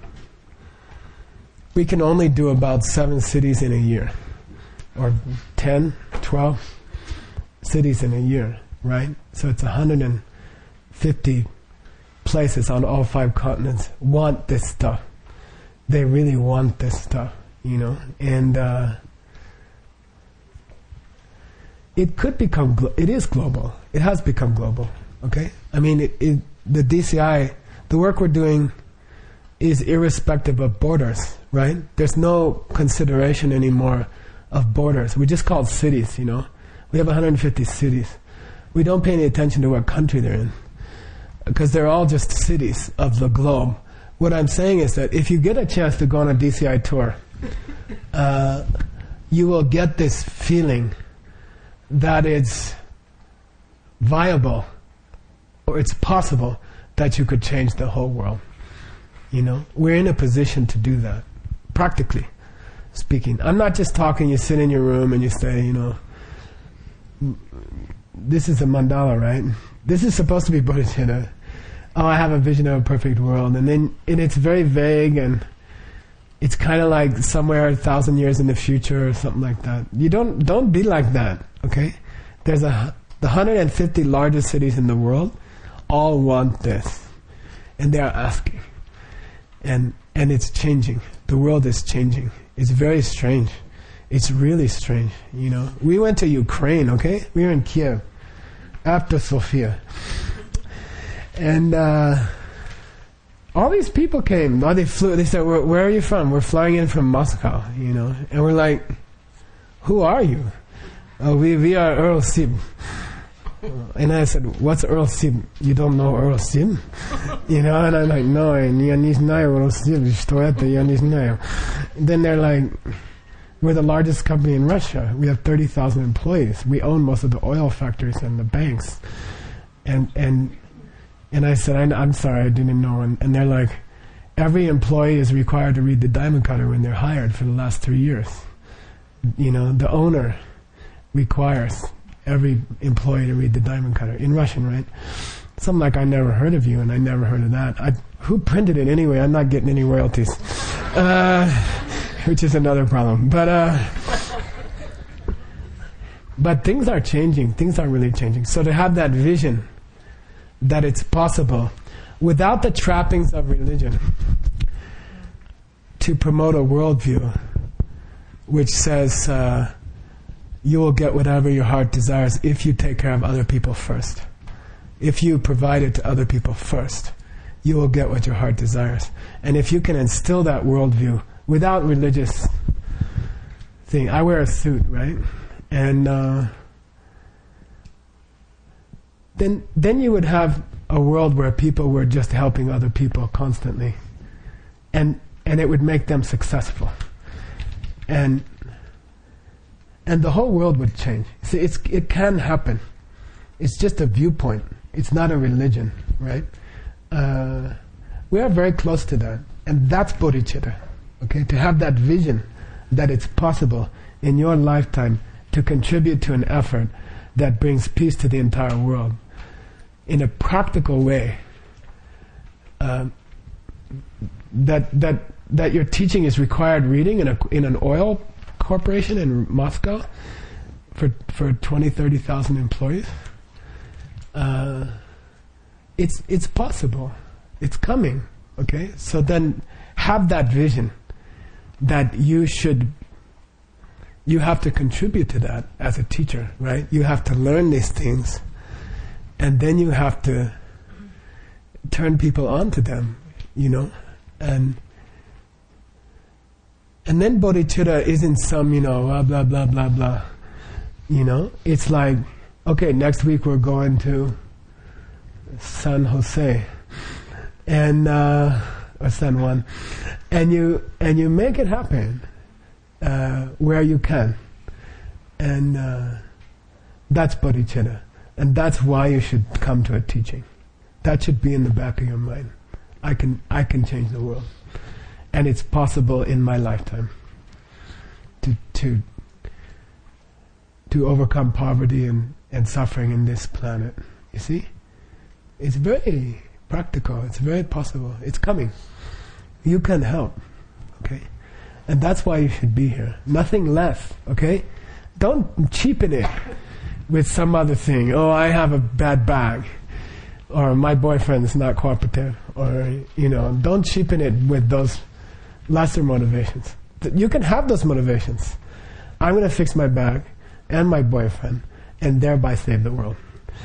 Speaker 1: we can only do about seven cities in a year, or ten, twelve cities in a year, right? So it's one hundred fifty places on all five continents want this stuff. They really want this stuff. You know, and uh, it could become, glo- it is global. It has become global, okay? I mean, it, it, the D C I, the work we're doing is irrespective of borders, right? There's no consideration anymore of borders. We just call it cities, you know? We have one hundred fifty cities. We don't pay any attention to what country they're in, because they're all just cities of the globe. What I'm saying is that if you get a chance to go on a D C I tour, Uh, you will get this feeling that it's viable or it's possible that you could change the whole world. You know, we're in a position to do that, practically speaking. I'm not just talking, you sit in your room and you say, you know, this is a mandala, right? This is supposed to be bodhicitta. Oh, I have a vision of a perfect world. And then and it's very vague, and it's kind of like somewhere a thousand years in the future or something like that. You don't don't be like that, okay? There's a the one hundred fifty largest cities in the world all want this, and they are asking, and and it's changing. The world is changing. It's very strange. It's really strange. You know, we went to Ukraine, okay? We were in Kiev after Sofia, and. Uh, All these people came. Oh, they flew. They said, where, where are you from? We're flying in from Moscow, you know. And we're like, who are you? Oh, we we are Earl Sib. And I said, what's Earl Sib? You don't know Earl Sib? You know, and I'm like, no, я не знаю Earl Sib. Что это? Я не знаю. Then they're like, we're the largest company in Russia. We have thirty thousand employees. We own most of the oil factories and the banks. And, and, And I said, I, I'm sorry, I didn't know. And, and they're like, every employee is required to read the Diamond Cutter when they're hired for the last three years. You know, the owner requires every employee to read the Diamond Cutter. In Russian, right? Something like, I never heard of you, and I never heard of that. I, who printed it anyway? I'm not getting any royalties. Uh, which is another problem. But, uh, but things are changing. Things are really changing. So to have that vision that it's possible, without the trappings of religion, to promote a worldview which says uh, you will get whatever your heart desires if you take care of other people first. If you provide it to other people first, you will get what your heart desires. And if you can instill that worldview without religious thing, I wear a suit, right? And uh, Then, then you would have a world where people were just helping other people constantly, and and it would make them successful, and and the whole world would change. See, it's it can happen. It's just a viewpoint. It's not a religion, right? Uh, we are very close to that, and that's bodhicitta. Okay, to have that vision that it's possible in your lifetime to contribute to an effort that brings peace to the entire world. In a practical way, uh, that that that your teaching is required reading in a in an oil corporation in Moscow for for twenty, thirty thousand employees. Uh, it's it's possible. It's coming. Okay, so then have that vision that you should. You have to contribute to that as a teacher, right? You have to learn these things, and then you have to turn people on to them, you know, and and then bodhicitta isn't some, you know, blah blah blah blah blah, you know. It's like, okay, next week we're going to San Jose, and uh, or San Juan, and you and you make it happen. Uh, where you can, and uh, that's bodhicitta, and that's why you should come to a teaching. That should be in the back of your mind. I can I can change the world, and it's possible in my lifetime to to to overcome poverty and, and suffering in this planet. You see, it's very practical. It's very possible. It's coming. You can help. Okay. And that's why you should be here. Nothing less, okay? Don't cheapen it with some other thing. Oh, I have a bad bag. Or my boyfriend is not cooperative. Or, you know, don't cheapen it with those lesser motivations. You can have those motivations. I'm going to fix my bag and my boyfriend and thereby save the world.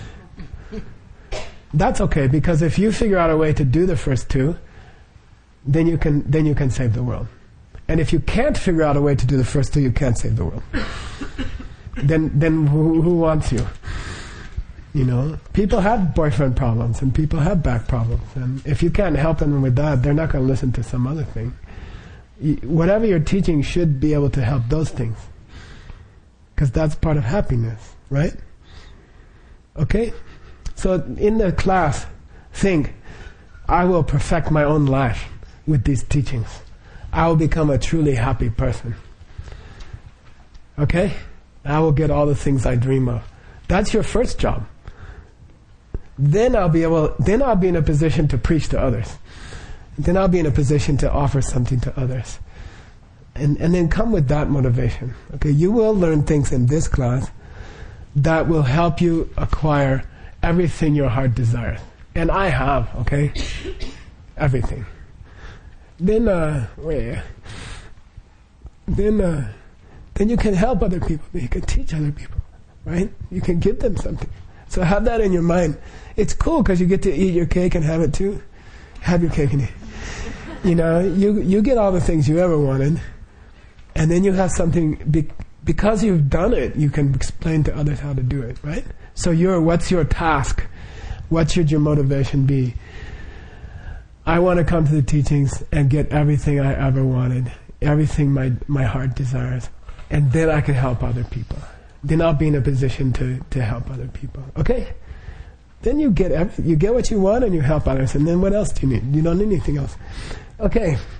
Speaker 1: That's okay, because if you figure out a way to do the first two, then you can then you can save the world. And if you can't figure out a way to do the first two, you can't save the world. then then who, who wants you? You know, people have boyfriend problems and people have back problems. And if you can't help them with that, they're not going to listen to some other thing. You, whatever you're teaching should be able to help those things. Because that's part of happiness, right? Okay? So in the class, think, I will perfect my own life with these teachings. I will become a truly happy person. Okay? I will get all the things I dream of. That's your first job. Then I'll be able, then I'll be in a position to preach to others. Then I'll be in a position to offer something to others. And and then come with that motivation. Okay? You will learn things in this class that will help you acquire everything your heart desires. And I have, okay? Everything. Then, uh, wait, then, uh, then you can help other people. You can teach other people, right? You can give them something. So have that in your mind. It's cool because you get to eat your cake and have it too. Have your cake and eat. You know, you you get all the things you ever wanted, and then you have something be, because you've done it. You can explain to others how to do it, right? So, your what's your task? What should your motivation be? I want to come to the teachings and get everything I ever wanted, everything my my heart desires, and then I can help other people. Then I'll be in a position to, to help other people. Okay? Then you get every, you get what you want and you help others, and then what else do you need? You don't need anything else. Okay.